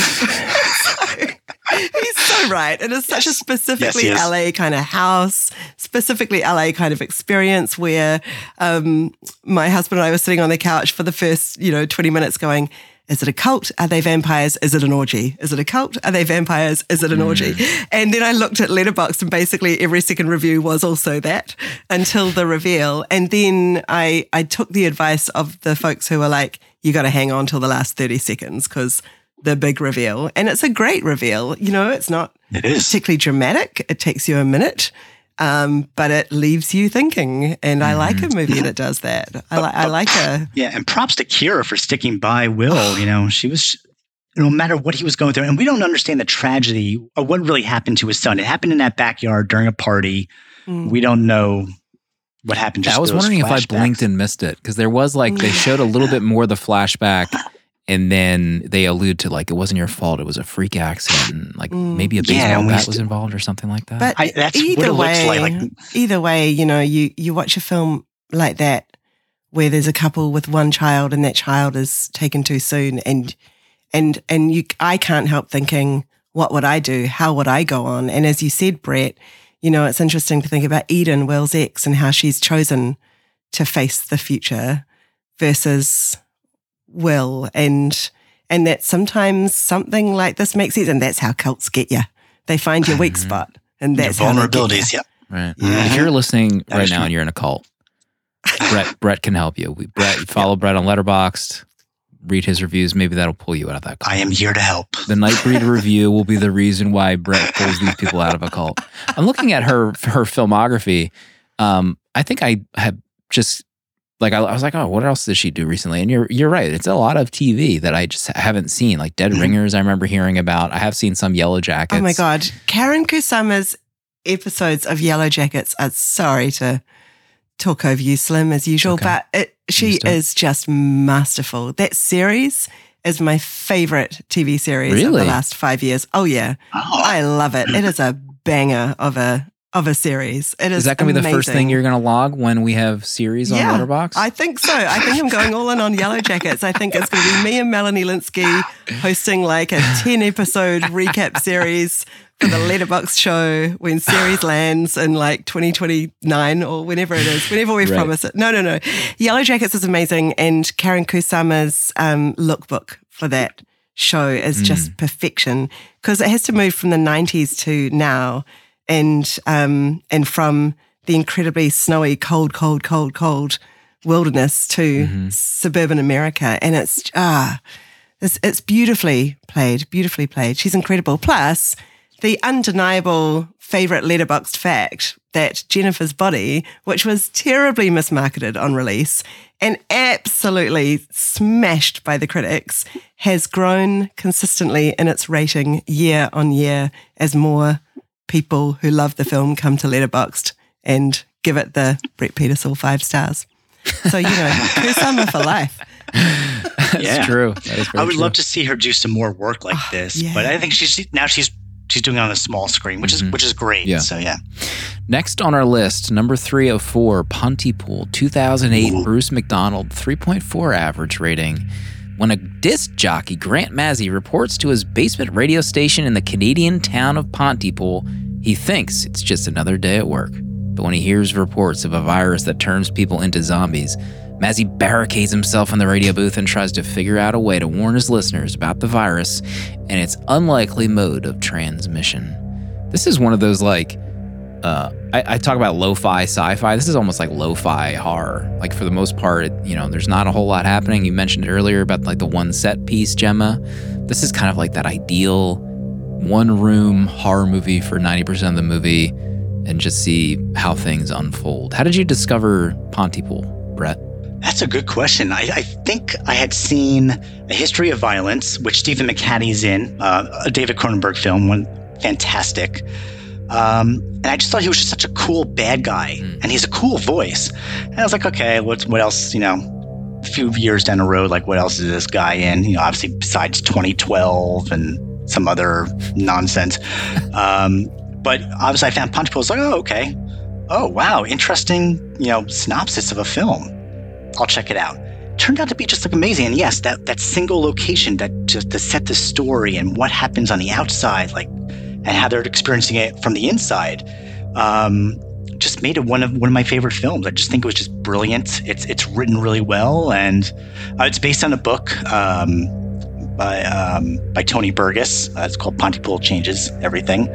so, he's so right. It is such a specifically Yes, he is. L A kind of house, specifically L A kind of experience where um, my husband and I were sitting on the couch for the first, you know, twenty minutes going, is it a cult? Are they vampires? Is it an orgy? Is it a cult? Are they vampires? Is it an orgy? And then I looked at Letterboxd and basically every second review was also that until the reveal. And then I, I took the advice of the folks who were like, you got to hang on till the last thirty seconds because the big reveal. And it's a great reveal. You know, it's not It is. particularly dramatic. It takes you a minute. Um, but it leaves you thinking, and I like a movie that does that. I, li- I like a Yeah, and props to Kira for sticking by Will. You know, she was, no matter what he was going through, and we don't understand the tragedy of what really happened to his son. It happened in that backyard during a party. Mm. We don't know what happened. Just I was those wondering if I flashbacks. blinked and missed it, because there was like, they showed a little bit more of the flashback, and then they allude to like, it wasn't your fault, it was a freak accident, and like Mm. maybe a Yeah, baseball and we bat st- was involved or something like that. But I- that's what either it looks way, like, like- either way, you know, you you watch a film like that where there's a couple with one child and that child is taken too soon, and and and you, I can't help thinking, what would I do? How would I go on? And as you said, Brett, you know, it's interesting to think about Eden, Will's ex, and how she's chosen to face the future versus Will, and and that sometimes something like this makes sense, and that's how cults get you. They find your weak spot, and Your that's how they get vulnerabilities. you. Yep. Right. Mhm. If you're listening That right is now true. and you're in a cult, Brett Brett can help you. We, Brett, follow Brett on Letterboxd, read his reviews. Maybe that'll pull you out of that cult. I am here to help. The Nightbreed review will be the reason why Brett pulls these people out of a cult. I'm looking at her her filmography. Um, I think I have just like I, I was like, oh, what else did she do recently? And you're you're right. It's a lot of T V that I just haven't seen. Like Dead Ringers, I remember hearing about. I have seen some Yellow Jackets. Oh my God. Karen Kusama's episodes of Yellow Jackets are sorry to talk over you, Slim, as usual, Okay. but it, she Used to. is just masterful. That series is my favorite T V series of Really? the last five years. Oh, yeah. Oh, I love it. It is a banger of a of a series. It is Is that going to be the first amazing. thing you're going to log when we have series on Yeah, Letterboxd? I think so. I think I'm going all in on Yellow Jackets. I think it's going to be me and Melanie Linsky hosting like a ten episode recap series for the Letterboxd show when series lands in like twenty twenty-nine or whenever it is, whenever we Right. promise it. No, no, no. Yellow Jackets is amazing, and Karen Kusama's um, lookbook for that show is just perfection because it has to move from the nineties to now, and um, and from the incredibly snowy, cold, cold, cold, cold wilderness to Mm-hmm. suburban America, and it's ah, it's it's beautifully played, beautifully played. She's incredible. Plus, the undeniable favorite Letterboxd fact that Jennifer's Body, which was terribly mismarketed on release and absolutely smashed by the critics, has grown consistently in its rating year on year as more people who love the film come to Letterboxd and give it the Brett Petersall five stars. So, you know, Kusama for life. That's Yeah. true. That is very I would true. love to see her do some more work like this, yeah. but I think she's now she's she's doing it on a small screen, which is which is great. Yeah. So yeah, Next on our list, number three oh four, Pontypool, two thousand eight, Bruce McDonald, three point four average rating. When a disc jockey, Grant Mazzy, reports to his basement radio station in the Canadian town of Pontypool, he thinks it's just another day at work. But when he hears reports of a virus that turns people into zombies, Mazzy barricades himself in the radio booth and tries to figure out a way to warn his listeners about the virus and its unlikely mode of transmission. This is one of those, like, uh, I, I talk about lo-fi sci-fi. This is almost like lo-fi horror. Like, for the most part, it, you know, there's not a whole lot happening. You mentioned earlier about, like, the one set piece, Gemma. This is kind of like that ideal one-room horror movie for ninety percent of the movie and just see how things unfold. How did you discover Pontypool, Brett? that's a good question. I, I think I had seen A History of Violence, which Stephen McHatty's in, uh, a David Cronenberg film, one fantastic. Um, and I just thought he was just such a cool bad guy, Mm. and he's a cool voice. And I was like, okay, what what else? You know, a few years down the road, like what else is this guy in? You know, obviously besides twenty twelve and some other nonsense. Um, but obviously, I found Pontypool. I was like, oh, okay. Oh, wow, interesting. You know, synopsis of a film. I'll check it out. Turned out to be just like amazing. And yes, that that single location that just to set the story and what happens on the outside, like, and how they're experiencing it from the inside, um, just made it one of one of my favorite films. I just think it was just brilliant. It's it's written really well, and uh, it's based on a book um, by um, by Tony Burgess. Uh, it's called Pontypool Changes Everything,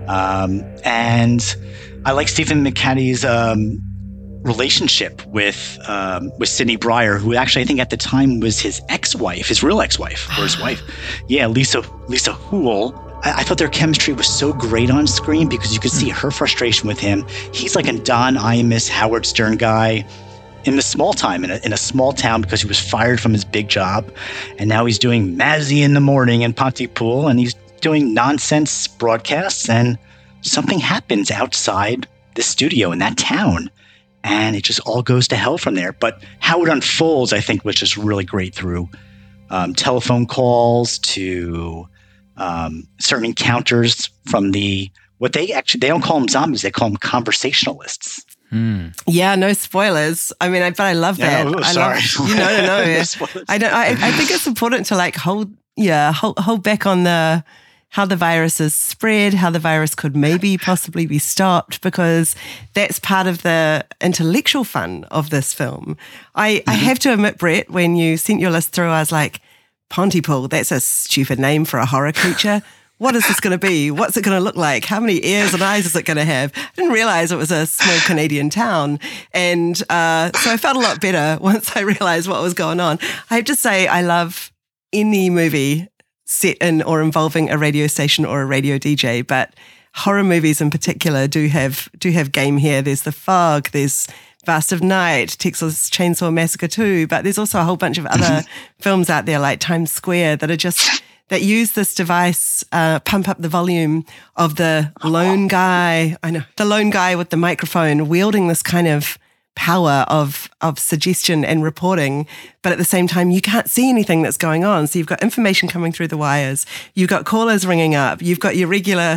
um, and I like Stephen McHatty's um, relationship with um, with Sydney Brier, who actually I think at the time was his ex-wife, his real ex-wife, or his wife. Yeah, Lisa Lisa Houle. I, I thought their chemistry was so great on screen because you could see her frustration with him. He's like a Don Imus, Howard Stern guy in the small time, in a, in a small town, because he was fired from his big job, and now he's doing Mazzy in the morning in Pontypool, and he's doing nonsense broadcasts, and something happens outside the studio in that town. And it just all goes to hell from there. But how it unfolds, I think, was just really great through um, telephone calls to um, certain encounters from the, what they actually, they don't call them zombies, they call them conversationalists. Hmm. Yeah, no spoilers. I mean, I, but I love Yeah, that. oh, I sorry. love, you know, no, no. No spoilers. I don't. I, I think it's important to like hold, yeah, hold, hold back on the how the virus is spread, how the virus could maybe possibly be stopped, because that's part of the intellectual fun of this film. I, mm-hmm. I have to admit, Brett, when you sent your list through, I was like, Pontypool, that's a stupid name for a horror creature. What is this going to be? What's it going to look like? How many ears and eyes is it going to have? I didn't realize it was a small Canadian town. And uh, so I felt a lot better once I realized what was going on. I have to say, I love any movie set in or involving a radio station or a radio D J, but horror movies in particular do have do have game here. There's The Fog, there's Vast of Night, Texas Chainsaw Massacre two, but there's also a whole bunch of other films out there like Times Square that are just that use this device, uh, pump up the volume of the lone guy. I know the lone guy with the microphone wielding this kind of power of of suggestion and reporting, but at the same time you can't see anything that's going on. So you've got information coming through the wires, you've got callers ringing up, you've got your regular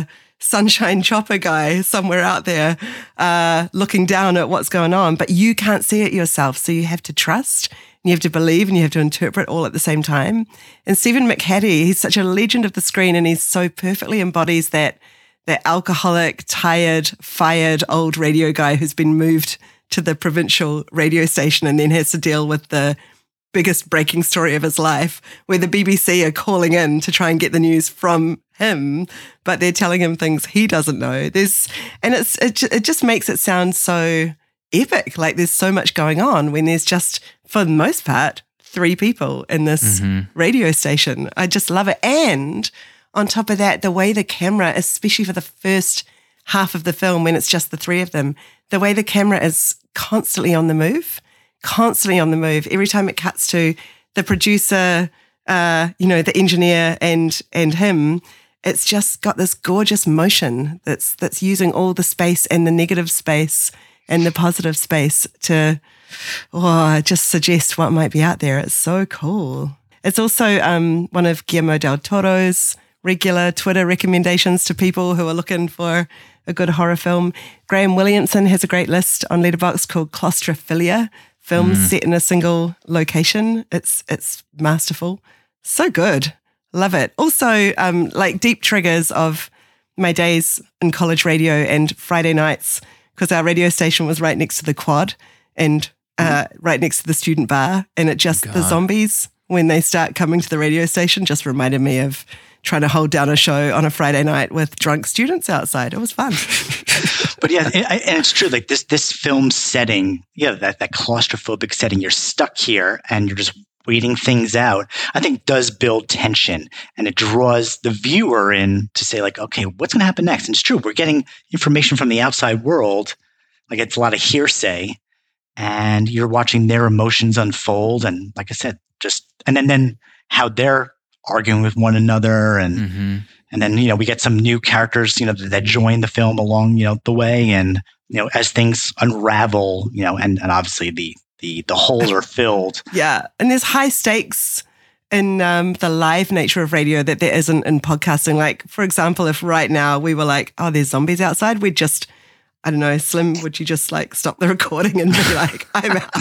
sunshine chopper guy somewhere out there uh, looking down at what's going on, but you can't see it yourself. So you have to trust, and you have to believe, and you have to interpret all at the same time. And Stephen McHattie, he's such a legend of the screen, and he so perfectly embodies that that alcoholic, tired, fired old radio guy who's been moved to the provincial radio station and then has to deal with the biggest breaking story of his life, where the B B C are calling in to try and get the news from him, but they're telling him things he doesn't know. There's, and it's it, it just makes it sound so epic, like there's so much going on when there's just, for the most part, three people in this mm-hmm. radio station. I just love it. And on top of that, the way the camera, especially for the first half of the film when it's just the three of them, the way the camera is constantly on the move, constantly on the move. Every time it cuts to the producer, uh, you know, the engineer and and him, it's just got this gorgeous motion that's that's using all the space and the negative space and the positive space to oh, just suggest what might be out there. It's so cool. It's also um, one of Guillermo del Toro's regular Twitter recommendations to people who are looking for a good horror film. Graham Williamson has a great list on Letterboxd called Claustrophilia, films mm. set in a single location. It's it's masterful. So good. Love it. Also, um, like deep triggers of my days in college radio and Friday nights, because our radio station was right next to the quad and uh, mm. right next to the student bar. And it just, God. the zombies, when they start coming to the radio station, just reminded me of trying to hold down a show on a Friday night with drunk students outside. It was fun. But yeah, and, and it's true. Like this, this film setting, yeah, that, that claustrophobic setting, you're stuck here and you're just waiting things out, I think does build tension, and it draws the viewer in to say like, okay, what's going to happen next? And it's true. We're getting information from the outside world. Like it's a lot of hearsay, and you're watching their emotions unfold. And like I said, just, and then, then how they're arguing with one another, and mm-hmm. and then you know we get some new characters you know that join the film along you know the way, and you know as things unravel, you know, and and obviously the the the holes are filled. Yeah, and there's high stakes in um, the live nature of radio that there isn't in podcasting. Like for example, if right now we were like, oh, there's zombies outside, we'd just, I don't know, Slim, would you just like stop the recording and be like, I'm out?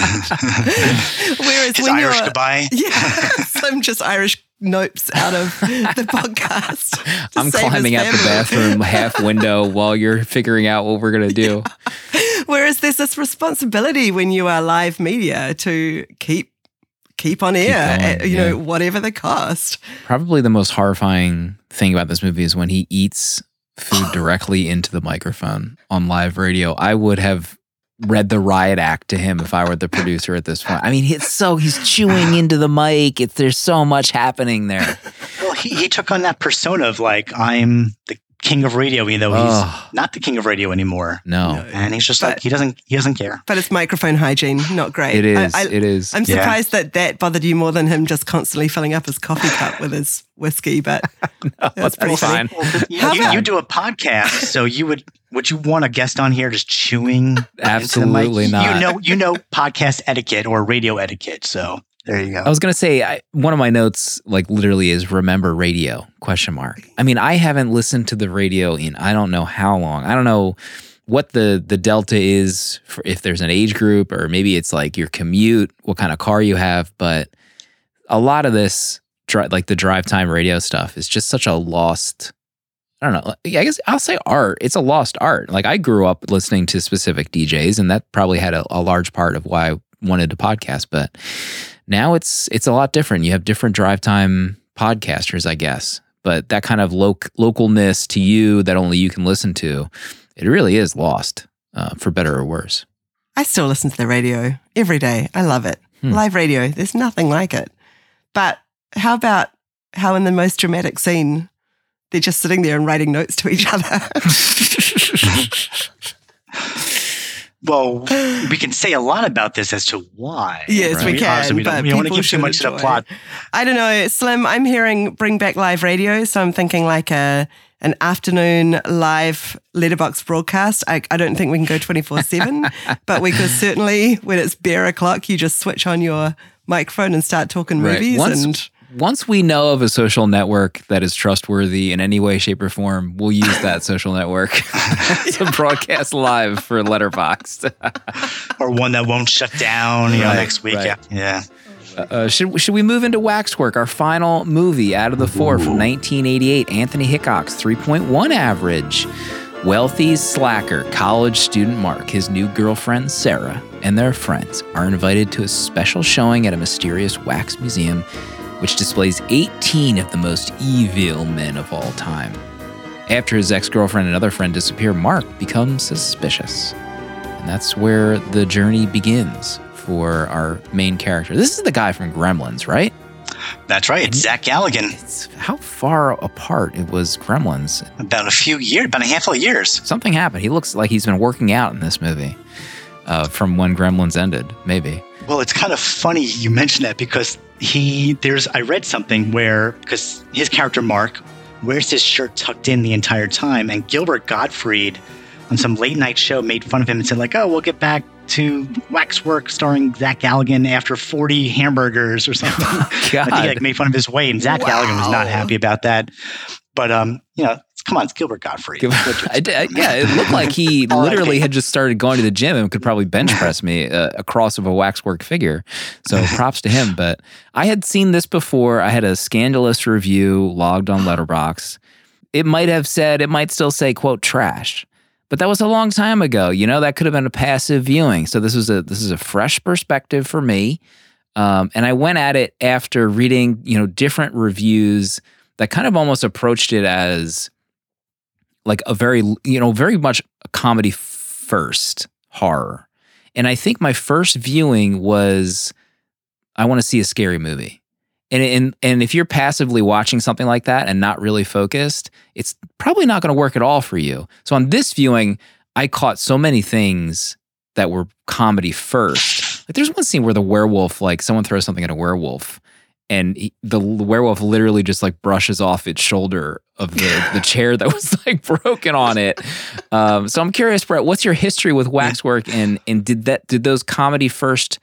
Whereas just when Irish you're, goodbye. Yeah, Slim just Irish nopes out of the podcast. I'm climbing out the bathroom half window while you're figuring out what we're going to do. Yeah. Whereas there's this responsibility when you are live media to keep keep on air, keep going, you yeah. know, whatever the cost. Probably the most horrifying thing about this movie is when he eats food directly into the microphone on live radio. I would have read the riot act to him if I were the producer at this point. I mean, it's so he's chewing into the mic. It's there's so much happening there. Well, he, he took on that persona of like, I'm the king of radio, even though he's oh. not the king of radio anymore. No, and he's just but, like he doesn't he doesn't care. But it's microphone hygiene, not great. It is. I, I, it is. I'm surprised yeah. that that bothered you more than him just constantly filling up his coffee cup with his whiskey. But no, that's pretty fine. Well, you, you, you do a podcast, so you would would you want a guest on here just chewing? Absolutely not. You know, you know podcast etiquette or radio etiquette, so. There you go. I was going to say, I, one of my notes, like literally is remember radio, question mark. I mean, I haven't listened to the radio in, I don't know how long. I don't know what the, the delta is for if there's an age group, or maybe it's like your commute, what kind of car you have. But a lot of this, like the drive time radio stuff is just such a lost, I don't know. I guess I'll say art. It's a lost art. Like I grew up listening to specific D Js, and that probably had a, a large part of why I wanted to podcast. But now it's it's a lot different. You have different drive time podcasters, I guess. But that kind of lo- localness to you that only you can listen to, it really is lost, uh, for better or worse. I still listen to the radio every day. I love it. Hmm. Live radio, there's nothing like it. But how about how in the most dramatic scene, they're just sitting there and writing notes to each other? Well, we can say a lot about this as to why. Yes, right? we can. Obviously, we don't, we don't want to give too much to the plot. I don't know, Slim, I'm hearing bring back live radio, so I'm thinking like a an afternoon live letterbox broadcast. I, I don't think we can go twenty-four seven, but we could certainly, when it's bare o'clock, you just switch on your microphone and start talking right. movies. Once, and once we know of a social network that is trustworthy in any way, shape, or form, we'll use that social network to broadcast live for Letterboxd. Or one that won't shut down, you know, Right, next week. right. Yeah. Uh, should should we move into Waxwork, our final movie out of the four from nineteen eighty-eight? Anthony Hickok's three point one average. Wealthy slacker college student Mark, his new girlfriend Sarah, and their friends are invited to a special showing at a mysterious wax museum, which displays eighteen of the most evil men of all time. After his ex-girlfriend and other friend disappear, Mark becomes suspicious. And that's where the journey begins for our main character. This is the guy from Gremlins, right? That's right. It's Zach Galligan. It's how far apart it was Gremlins. About a few years, about a handful of years. Something happened. He looks like he's been working out in this movie uh, from when Gremlins ended, maybe. Well, it's kind of funny you mentioned that because he, there's, I read something where, because his character Mark wears his shirt tucked in the entire time, and Gilbert Gottfried on some late night show made fun of him and said like, oh, we'll get back to Waxwork starring Zach Galligan after forty hamburgers or something. God. I think he like made fun of his weight, and Zach Wow. Galligan was not happy about that. But um, you know, come on, it's Gilbert Gottfried. I did- I- yeah, it looked like he R I P literally had just started going to the gym and could probably bench press me uh, across of a Waxwork figure. So props to him. But I had seen this before. I had a scandalous review logged on Letterboxd. It might have said, it might still say, quote, trash. But that was a long time ago. You know, that could have been a passive viewing. So this was a this is a fresh perspective for me. Um, and I went at it after reading, you know, different reviews that kind of almost approached it as like a very, you know, very much a comedy first horror. And I think my first viewing was, I want to see a scary movie. And, and and if you're passively watching something like that and not really focused, it's probably not going to work at all for you. So on this viewing, I caught so many things that were comedy first. Like there's one scene where the werewolf, like someone throws something at a werewolf, and he, the werewolf literally just like brushes off its shoulder of the, the chair that was like broken on it. Um, so I'm curious, Brett, what's your history with Waxwork, and and did that did those comedy first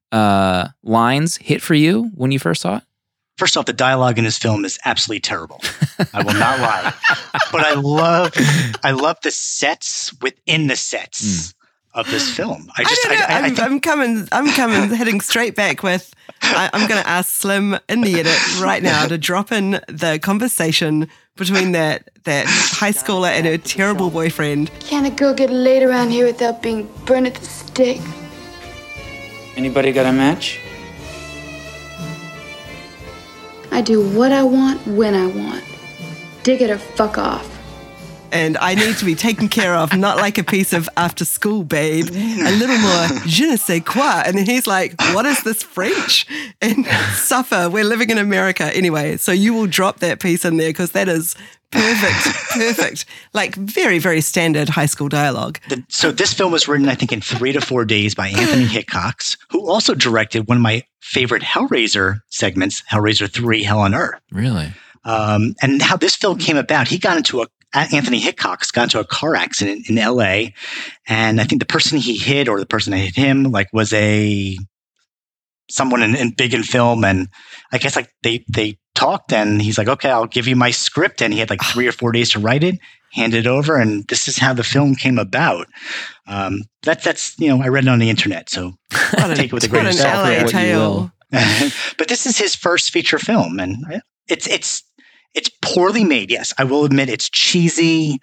uh, lines hit for you when you first saw it? First off, the dialogue in this film is absolutely terrible. I will not lie. But I love I love the sets within the sets mm. of this film. I just I don't know. I, I, I'm, I think, I'm coming I'm coming heading straight back with I, I'm gonna ask Slim in the edit right now to drop in the conversation between that that high schooler and her terrible boyfriend. Can't a girl get laid around here without being burned at the stake? Anybody got a match? I do what I want when I want. Dig it or fuck off. And I need to be taken care of, not like a piece of after school, babe. A little more je ne sais quoi. And then he's like, what is this French? And suffer. We're living in America. Anyway, so you will drop that piece in there because that is perfect, perfect. Like very, very standard high school dialogue. The, so this film was written, I think, in three to four days by Anthony Hickox, who also directed one of my favorite Hellraiser segments, Hellraiser three, Hell on Earth. Really? Um, and how this film came about, he got into a, Anthony Hickox got into a car accident in L A. And I think the person he hit or the person that hit him, like was a, someone in, in big in film. And I guess like they, they talked and he's like, okay, I'll give you my script. And he had like three or four days to write it, hand it over. And this is how the film came about. Um, that's, that's, you know, I read it on the internet. So take it with a grain What of an salt. L A what you tale. But this is his first feature film, and it's it's it's poorly made. Yes, I will admit it's cheesy,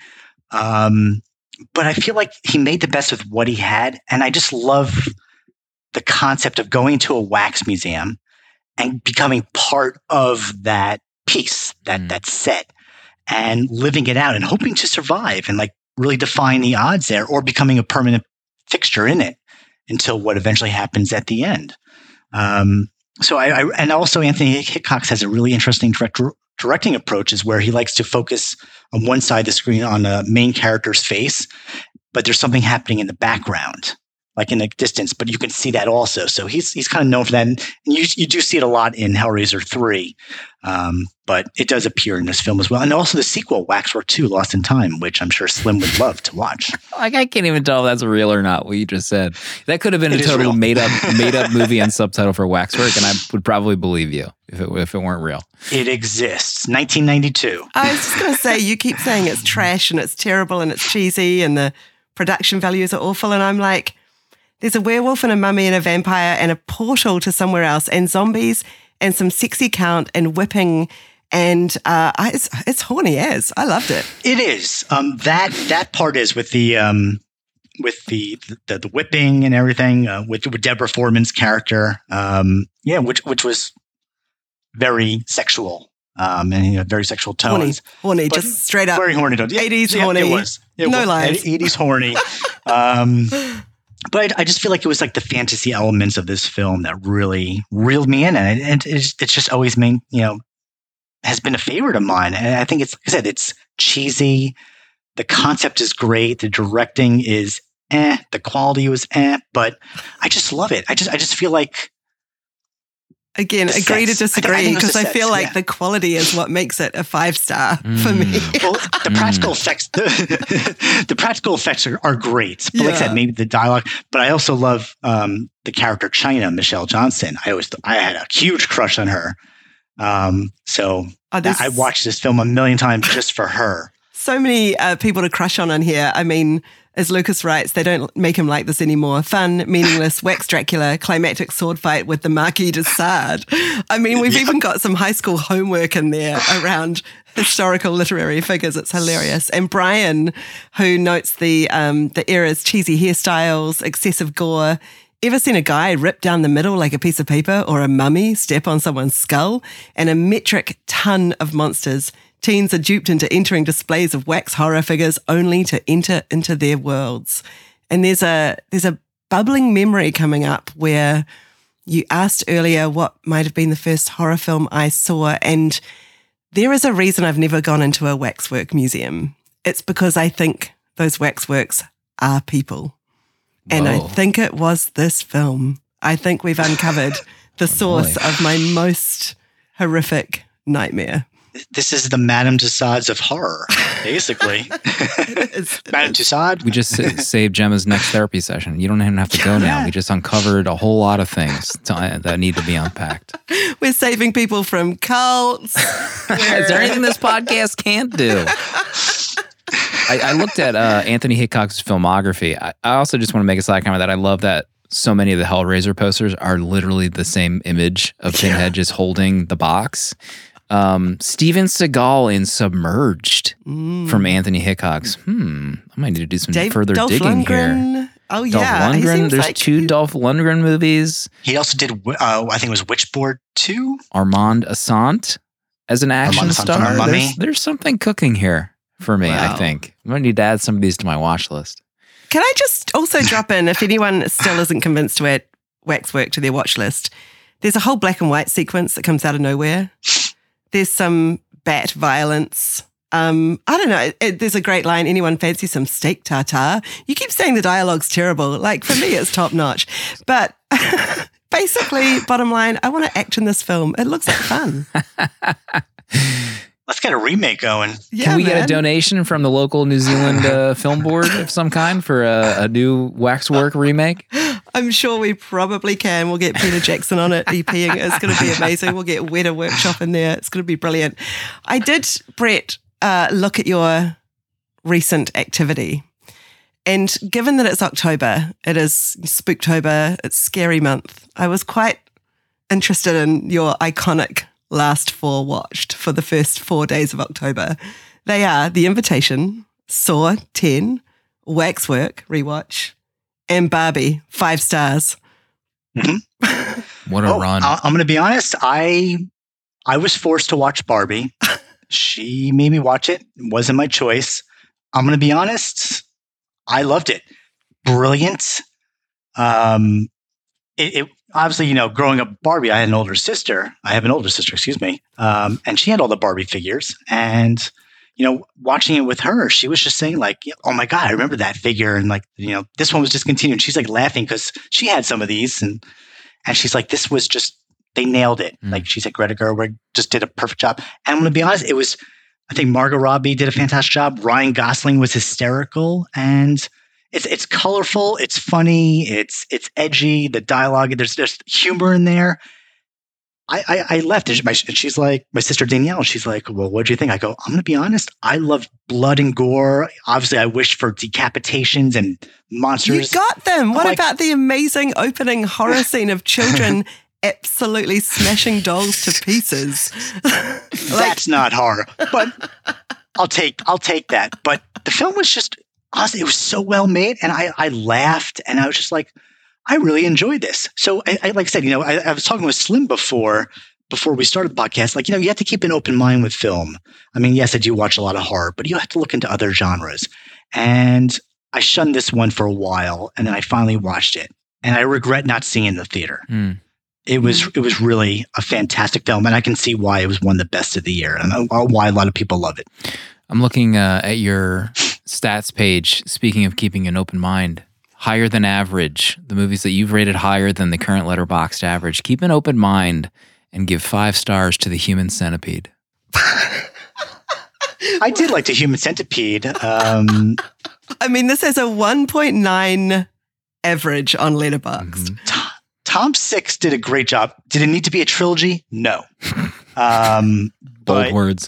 um, but I feel like he made the best with what he had, and I just love the concept of going to a wax museum and becoming part of that piece, that mm. that set, and living it out and hoping to survive and like really defying the odds there, or becoming a permanent fixture in it until what eventually happens at the end. Um, so I, I, and also Anthony Hickox has a really interesting director, directing approach, is where he likes to focus on one side of the screen on a main character's face, but there's something happening in the background, like in the distance, but you can see that also. So he's he's kind of known for that. And you you do see it a lot in Hellraiser three, um, but it does appear in this film as well. And also the sequel, Waxwork two, Lost in Time, which I'm sure Slim would love to watch. Like I can't even tell if that's real or not, what you just said. That could have been It a is total real. made up made up movie and subtitle for Waxwork, and I would probably believe you if it if it weren't real. It exists. nineteen ninety-two. I was just going to say, you keep saying it's trash and it's terrible and it's cheesy and the production values are awful. And I'm like, there's a werewolf and a mummy and a vampire and a portal to somewhere else and zombies and some sexy count and whipping. And uh, I, it's, it's horny as. I loved it. It is. Um, that that part is with the um, with the, the the whipping and everything uh, with with Deborah Foreman's character. Um, yeah, which which was very sexual um, and you know, very sexual tones. Horny, horny, just straight up. Very horny tones. Yeah, eighties yeah, horny. It was. It no was, lies. eighties horny. um, but I just feel like it was like the fantasy elements of this film that really reeled me in, and, it, and it's, it's just always made you know. has been a favorite of mine. And I think it's, like I said, it's cheesy. The concept is great. The directing is eh. The quality was eh. But I just love it. I just, I just feel like. Again, the agree sets. to disagree I because I, I feel sets, like yeah. the quality is what makes it a five star Mm. for me. Well, the practical effects, the, the practical effects are, are great. But like I Yeah. said, maybe the dialogue. But I also love um, the character China, Michelle Johnson. I always, I had a huge crush on her. Um, so Oh, there's I watched this film a million times just for her. so many uh, people to crush on on here. I mean, as Lucas writes, they don't make him like this anymore. Fun, meaningless, wax Dracula, climactic sword fight with the Marquis de Sade. I mean, we've even got some high school homework in there around historical literary figures. It's hilarious. And Brian, who notes the um, the era's cheesy hairstyles, excessive gore. Ever seen a guy rip down the middle like a piece of paper or a mummy step on someone's skull? And a metric ton of monsters. Teens are duped into entering displays of wax horror figures only to enter into their worlds. And there's a there's a bubbling memory coming up where you asked earlier what might have been the first horror film I saw. And there is a reason I've never gone into a waxwork museum. It's because I think those waxworks are people. And I Whoa. think it was this film. I think we've uncovered the source boy. of my most horrific nightmare. This is the Madame Tussauds of horror, basically. It's- Madame Tussauds. We just sa- saved Gemma's next therapy session. You don't even have to go now. Yeah. We just uncovered a whole lot of things to, that need to be unpacked. We're saving people from cults. Is there anything this podcast can't do? I, I looked at uh, Anthony Hitchcock's filmography. I, I also just want to make a side comment that I love that so many of the Hellraiser posters are literally the same image of Pinhead just holding the box. Um, Steven Seagal in Submerged from Anthony Hitchcock's. Hmm, I might need to do some Dave, further Dolph digging here. Lundgren. Oh, Dolph yeah. He Lundgren. seems There's like- two Dolph Lundgren movies. He also did, uh, I think it was Witchboard two. Armand Assant as an action Armand Assant star. from Mummy. There's, there's something cooking here for me, I Wow. think. I'm going to need to add some of these to my watch list. Can I just also drop in, if anyone still isn't convinced to add waxwork to their watch list, there's a whole black and white sequence that comes out of nowhere. There's some bat violence. Um, I don't know. It, there's a great line. Anyone fancy some steak tartare? You keep saying the dialogue's terrible. Like, for me, it's top notch. But basically, bottom line, I want to act in this film. It looks like fun. Let's get a remake going. Yeah, Can we get man. a donation from the local New Zealand uh, film board of some kind for a, a new Waxwork remake? I'm sure we probably can. We'll get Peter Jackson on it, EPing. It's going to be amazing. We'll get Weta Workshop in there. It's going to be brilliant. I did, Brett, uh, look at your recent activity. And given that it's October, it is Spooktober, it's scary month, I was quite interested in your iconic last four watched for the first four days of October. They are The Invitation, Saw ten, Waxwork, rewatch, and Barbie, five stars. What a Oh, run. I- I'm going to be honest. I I was forced to watch Barbie. She made me watch it. It wasn't my choice. I'm going to be honest. I loved it. Brilliant. Um, it, it obviously, you know, growing up Barbie, I had an older sister. I have an older sister, excuse me. Um, and she had all the Barbie figures. And, you know, watching it with her, she was just saying like, oh my God, I remember that figure. And like, you know, this one was discontinued. She's like laughing because she had some of these. And, and she's like, this was just, they nailed it. Mm. Like she said, Greta Gerwig just did a perfect job. And I'm going to be honest, it was, I think Margot Robbie did a fantastic job. Ryan Gosling was hysterical, and it's it's colorful, it's funny, it's it's edgy. The dialogue, there's there's humor in there. I, I, I left and, she, my, and she's like, my sister Danielle, she's like, well, what'd you think? I go, I'm going to be honest. I love blood and gore. Obviously, I wished for decapitations and monsters. You got them. What like, about the amazing opening horror scene of children absolutely smashing dolls to pieces? like, that's not horror, but I'll take, I'll take that. But the film was just, honestly, it was so well made. And I, I laughed and I was just like, I really enjoyed this. So I, I like I said, you know, I, I was talking with Slim before, before we started the podcast, like, you know, you have to keep an open mind with film. I mean, yes, I do watch a lot of horror, but you have to look into other genres. And I shunned this one for a while, and then I finally watched it, and I regret not seeing it in the theater. Mm. It was it was really a fantastic film, and I can see why it was one of the best of the year, and why a lot of people love it. I'm looking uh, at your stats page. Speaking of keeping an open mind. Higher than average, the movies that you've rated higher than the current Letterboxd average. Keep an open mind and give five stars to The Human Centipede. I did like The Human Centipede. Um, I mean, this has a one point nine average on Letterboxd. Mm-hmm. Tom, Tom Six did a great job. Did it need to be a trilogy? No. Um, Bold but, words.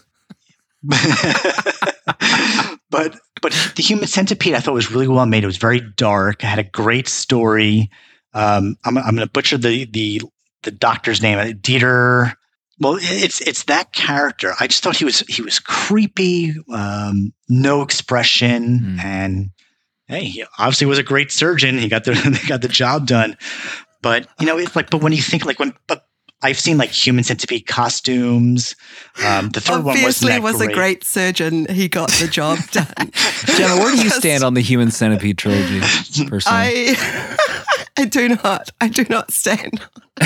but but The Human Centipede, I thought was really well made. It was very dark. It had a great story. Um, I'm I'm going to butcher the the the doctor's name, Dieter. Well, it's it's that character. I just thought he was he was creepy, um, no expression, mm. and hey, he obviously was a great surgeon. He got the he got the job done. But you know, it's like, but when you think like when, but I've seen like Human Centipede costumes. Um, the third Obviously one wasn't that was great. a great surgeon. He got the job done. Gemma, where do you stand on the Human Centipede trilogy, personally? I, I do not. I do not stand.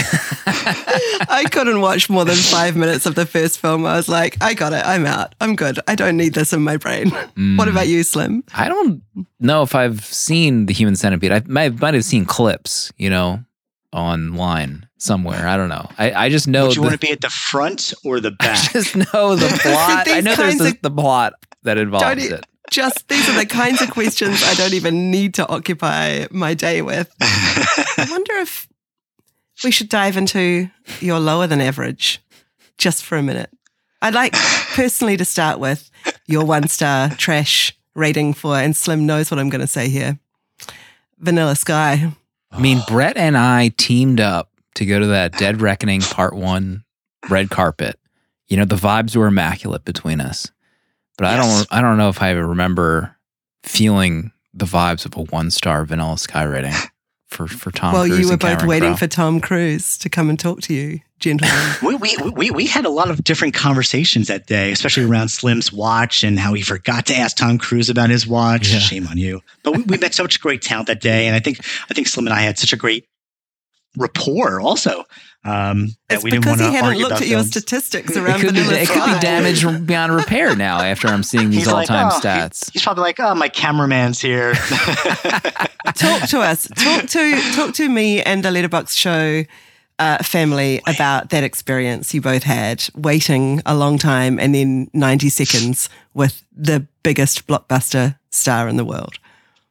I couldn't watch more than five minutes of the first film. I was like, I got it. I'm out. I'm good. I don't need this in my brain. Mm. What about you, Slim? I don't know if I've seen the Human Centipede. I might, might have seen clips, you know, online somewhere. I don't know. I, I just know. Would you the, want to be at the front or the back? I just know the plot. I know there's the, the plot that involves it. Just these are the kinds of questions I don't even need to occupy my day with. I wonder if we should dive into your lower than average just for a minute. I'd like personally to start with your one star trash rating for, and Slim knows what I'm going to say here, Vanilla Sky. I mean, Brett and I teamed up to go to that Dead Reckoning Part One red carpet. You know, the vibes were immaculate between us, but yes. I don't. I don't know if I remember feeling the vibes of a one star Vanilla Sky rating for for Tom. Well, Cruise you were and both Cameron waiting Crowe. for Tom Cruise to come and talk to you, gentlemen. we, we we we had a lot of different conversations that day, especially around Slim's watch and how he forgot to ask Tom Cruise about his watch. Yeah. Shame on you. But we, we met such great talent that day, and I think I think Slim and I had such a great rapport also. Um, that it's we didn't because want he to hadn't argue looked about at your films. statistics around it could, be, Vanilla it could Sky. be damaged beyond repair now after I'm seeing these He's all-time like, oh, stats. He, he's probably like, oh, my cameraman's here. Talk to us. Talk to talk to me and the Letterboxd show uh, family about that experience you both had, waiting a long time and then ninety seconds with the biggest blockbuster star in the world.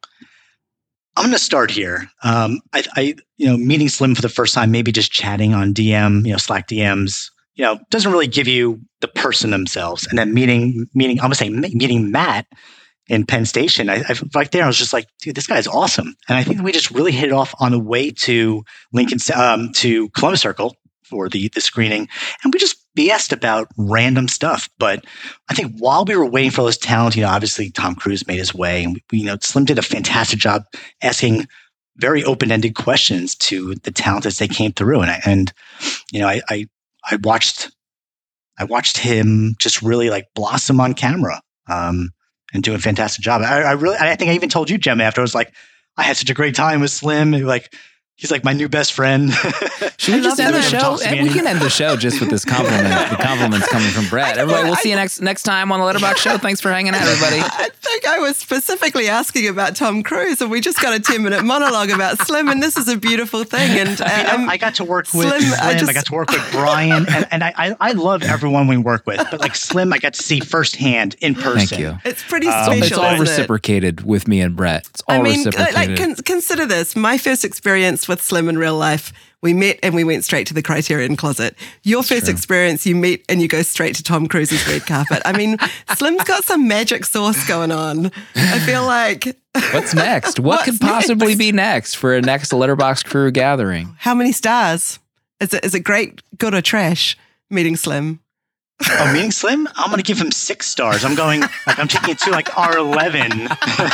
I'm going to start here. Um, I, I, you know, meeting Slim for the first time, maybe just chatting on D M, you know, Slack D Ms, you know, doesn't really give you the person themselves. And then meeting, meeting, I'm going to say meeting Matt in Penn Station, I, I right there, I was just like, dude, this guy's awesome. And I think we just really hit it off on the way to Lincoln, um, to Columbus Circle for the the screening, and we just B S'd about random stuff. But I think while we were waiting for those talent, you know, obviously Tom Cruise made his way, and we, you know, Slim did a fantastic job asking very open-ended questions to the talent as they came through. And I, and you know, I, I I watched I watched him just really like blossom on camera, um, and do a fantastic job. I, I really, I think I even told you, Gemma, after I was like, I had such a great time with Slim. Like, he's like my new best friend. Should we just end the show? And we can end the show just with this compliment. The compliments coming from Brett. Everybody, we'll see you next next time on the Letterboxd show. Thanks for hanging out, everybody. I think I was specifically asking about Tom Cruise, and we just got a ten minute monologue about Slim, and this is a beautiful thing. And uh, I, mean, I, I got to work with Slim. Slim. I, just, I got to work with Brian, and, and I, I I love everyone we work with, but like Slim, I got to see firsthand in person. Thank you. It's pretty Um, special. It's all isn't reciprocated it? with me and Brett. It's all I mean, reciprocated. like, con- consider this. My first experience first with Slim in real life, we met and we went straight to the Criterion closet. Your first True. experience, you meet and you go straight to Tom Cruise's red carpet. I mean, Slim's got some magic sauce going on. I feel like... What's next? What What's could possibly next? be next for a next Letterboxd crew gathering? How many stars? Is it, is it great, good or trash meeting Slim? Oh, meeting Slim? I'm going to give him six stars. I'm going, like, I'm taking it to like R eleven.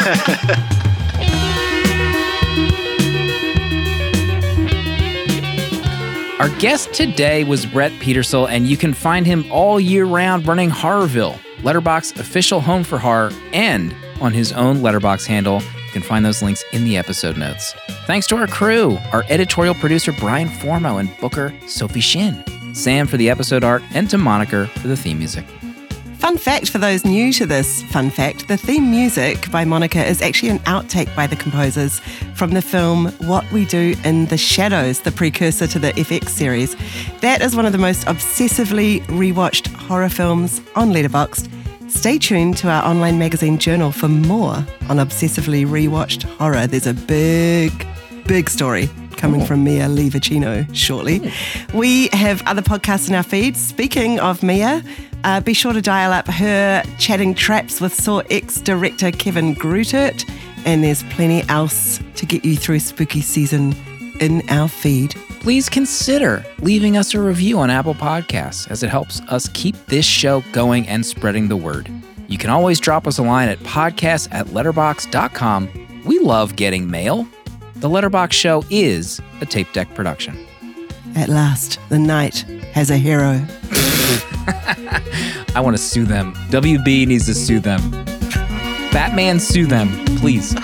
Our guest today was Brett Petersell, and you can find him all year round running Horrorville, Letterboxd's official home for horror, and on his own Letterboxd handle. You can find those links in the episode notes. Thanks to our crew, our editorial producer Brian Formo and booker Sophie Shin, Sam for the episode art, and to Moniker for the theme music. Fun fact for those new to this fun fact, the theme music by Monica is actually an outtake by the composers from the film What We Do in the Shadows, the precursor to the F X series. That is one of the most obsessively rewatched horror films on Letterboxd. Stay tuned to our online magazine Journal for more on obsessively rewatched horror. There's a big, big story coming from Mia Livicino shortly. We have other podcasts in our feed. Speaking of Mia, uh, be sure to dial up her Chatting Traps with Saw X director Kevin Grutert, and there's plenty else to get you through spooky season in our feed. Please consider leaving us a review on Apple Podcasts, as it helps us keep this show going and spreading the word. You can always drop us a line at podcast at letterboxd dot com. We love getting mail. The Letterboxd Show is a Tape Deck production. At last, the night has a hero. I want to sue them. W B needs to sue them. Batman, sue them, please.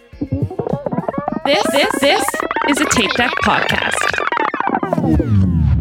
This, this, this is a Tape Deck podcast.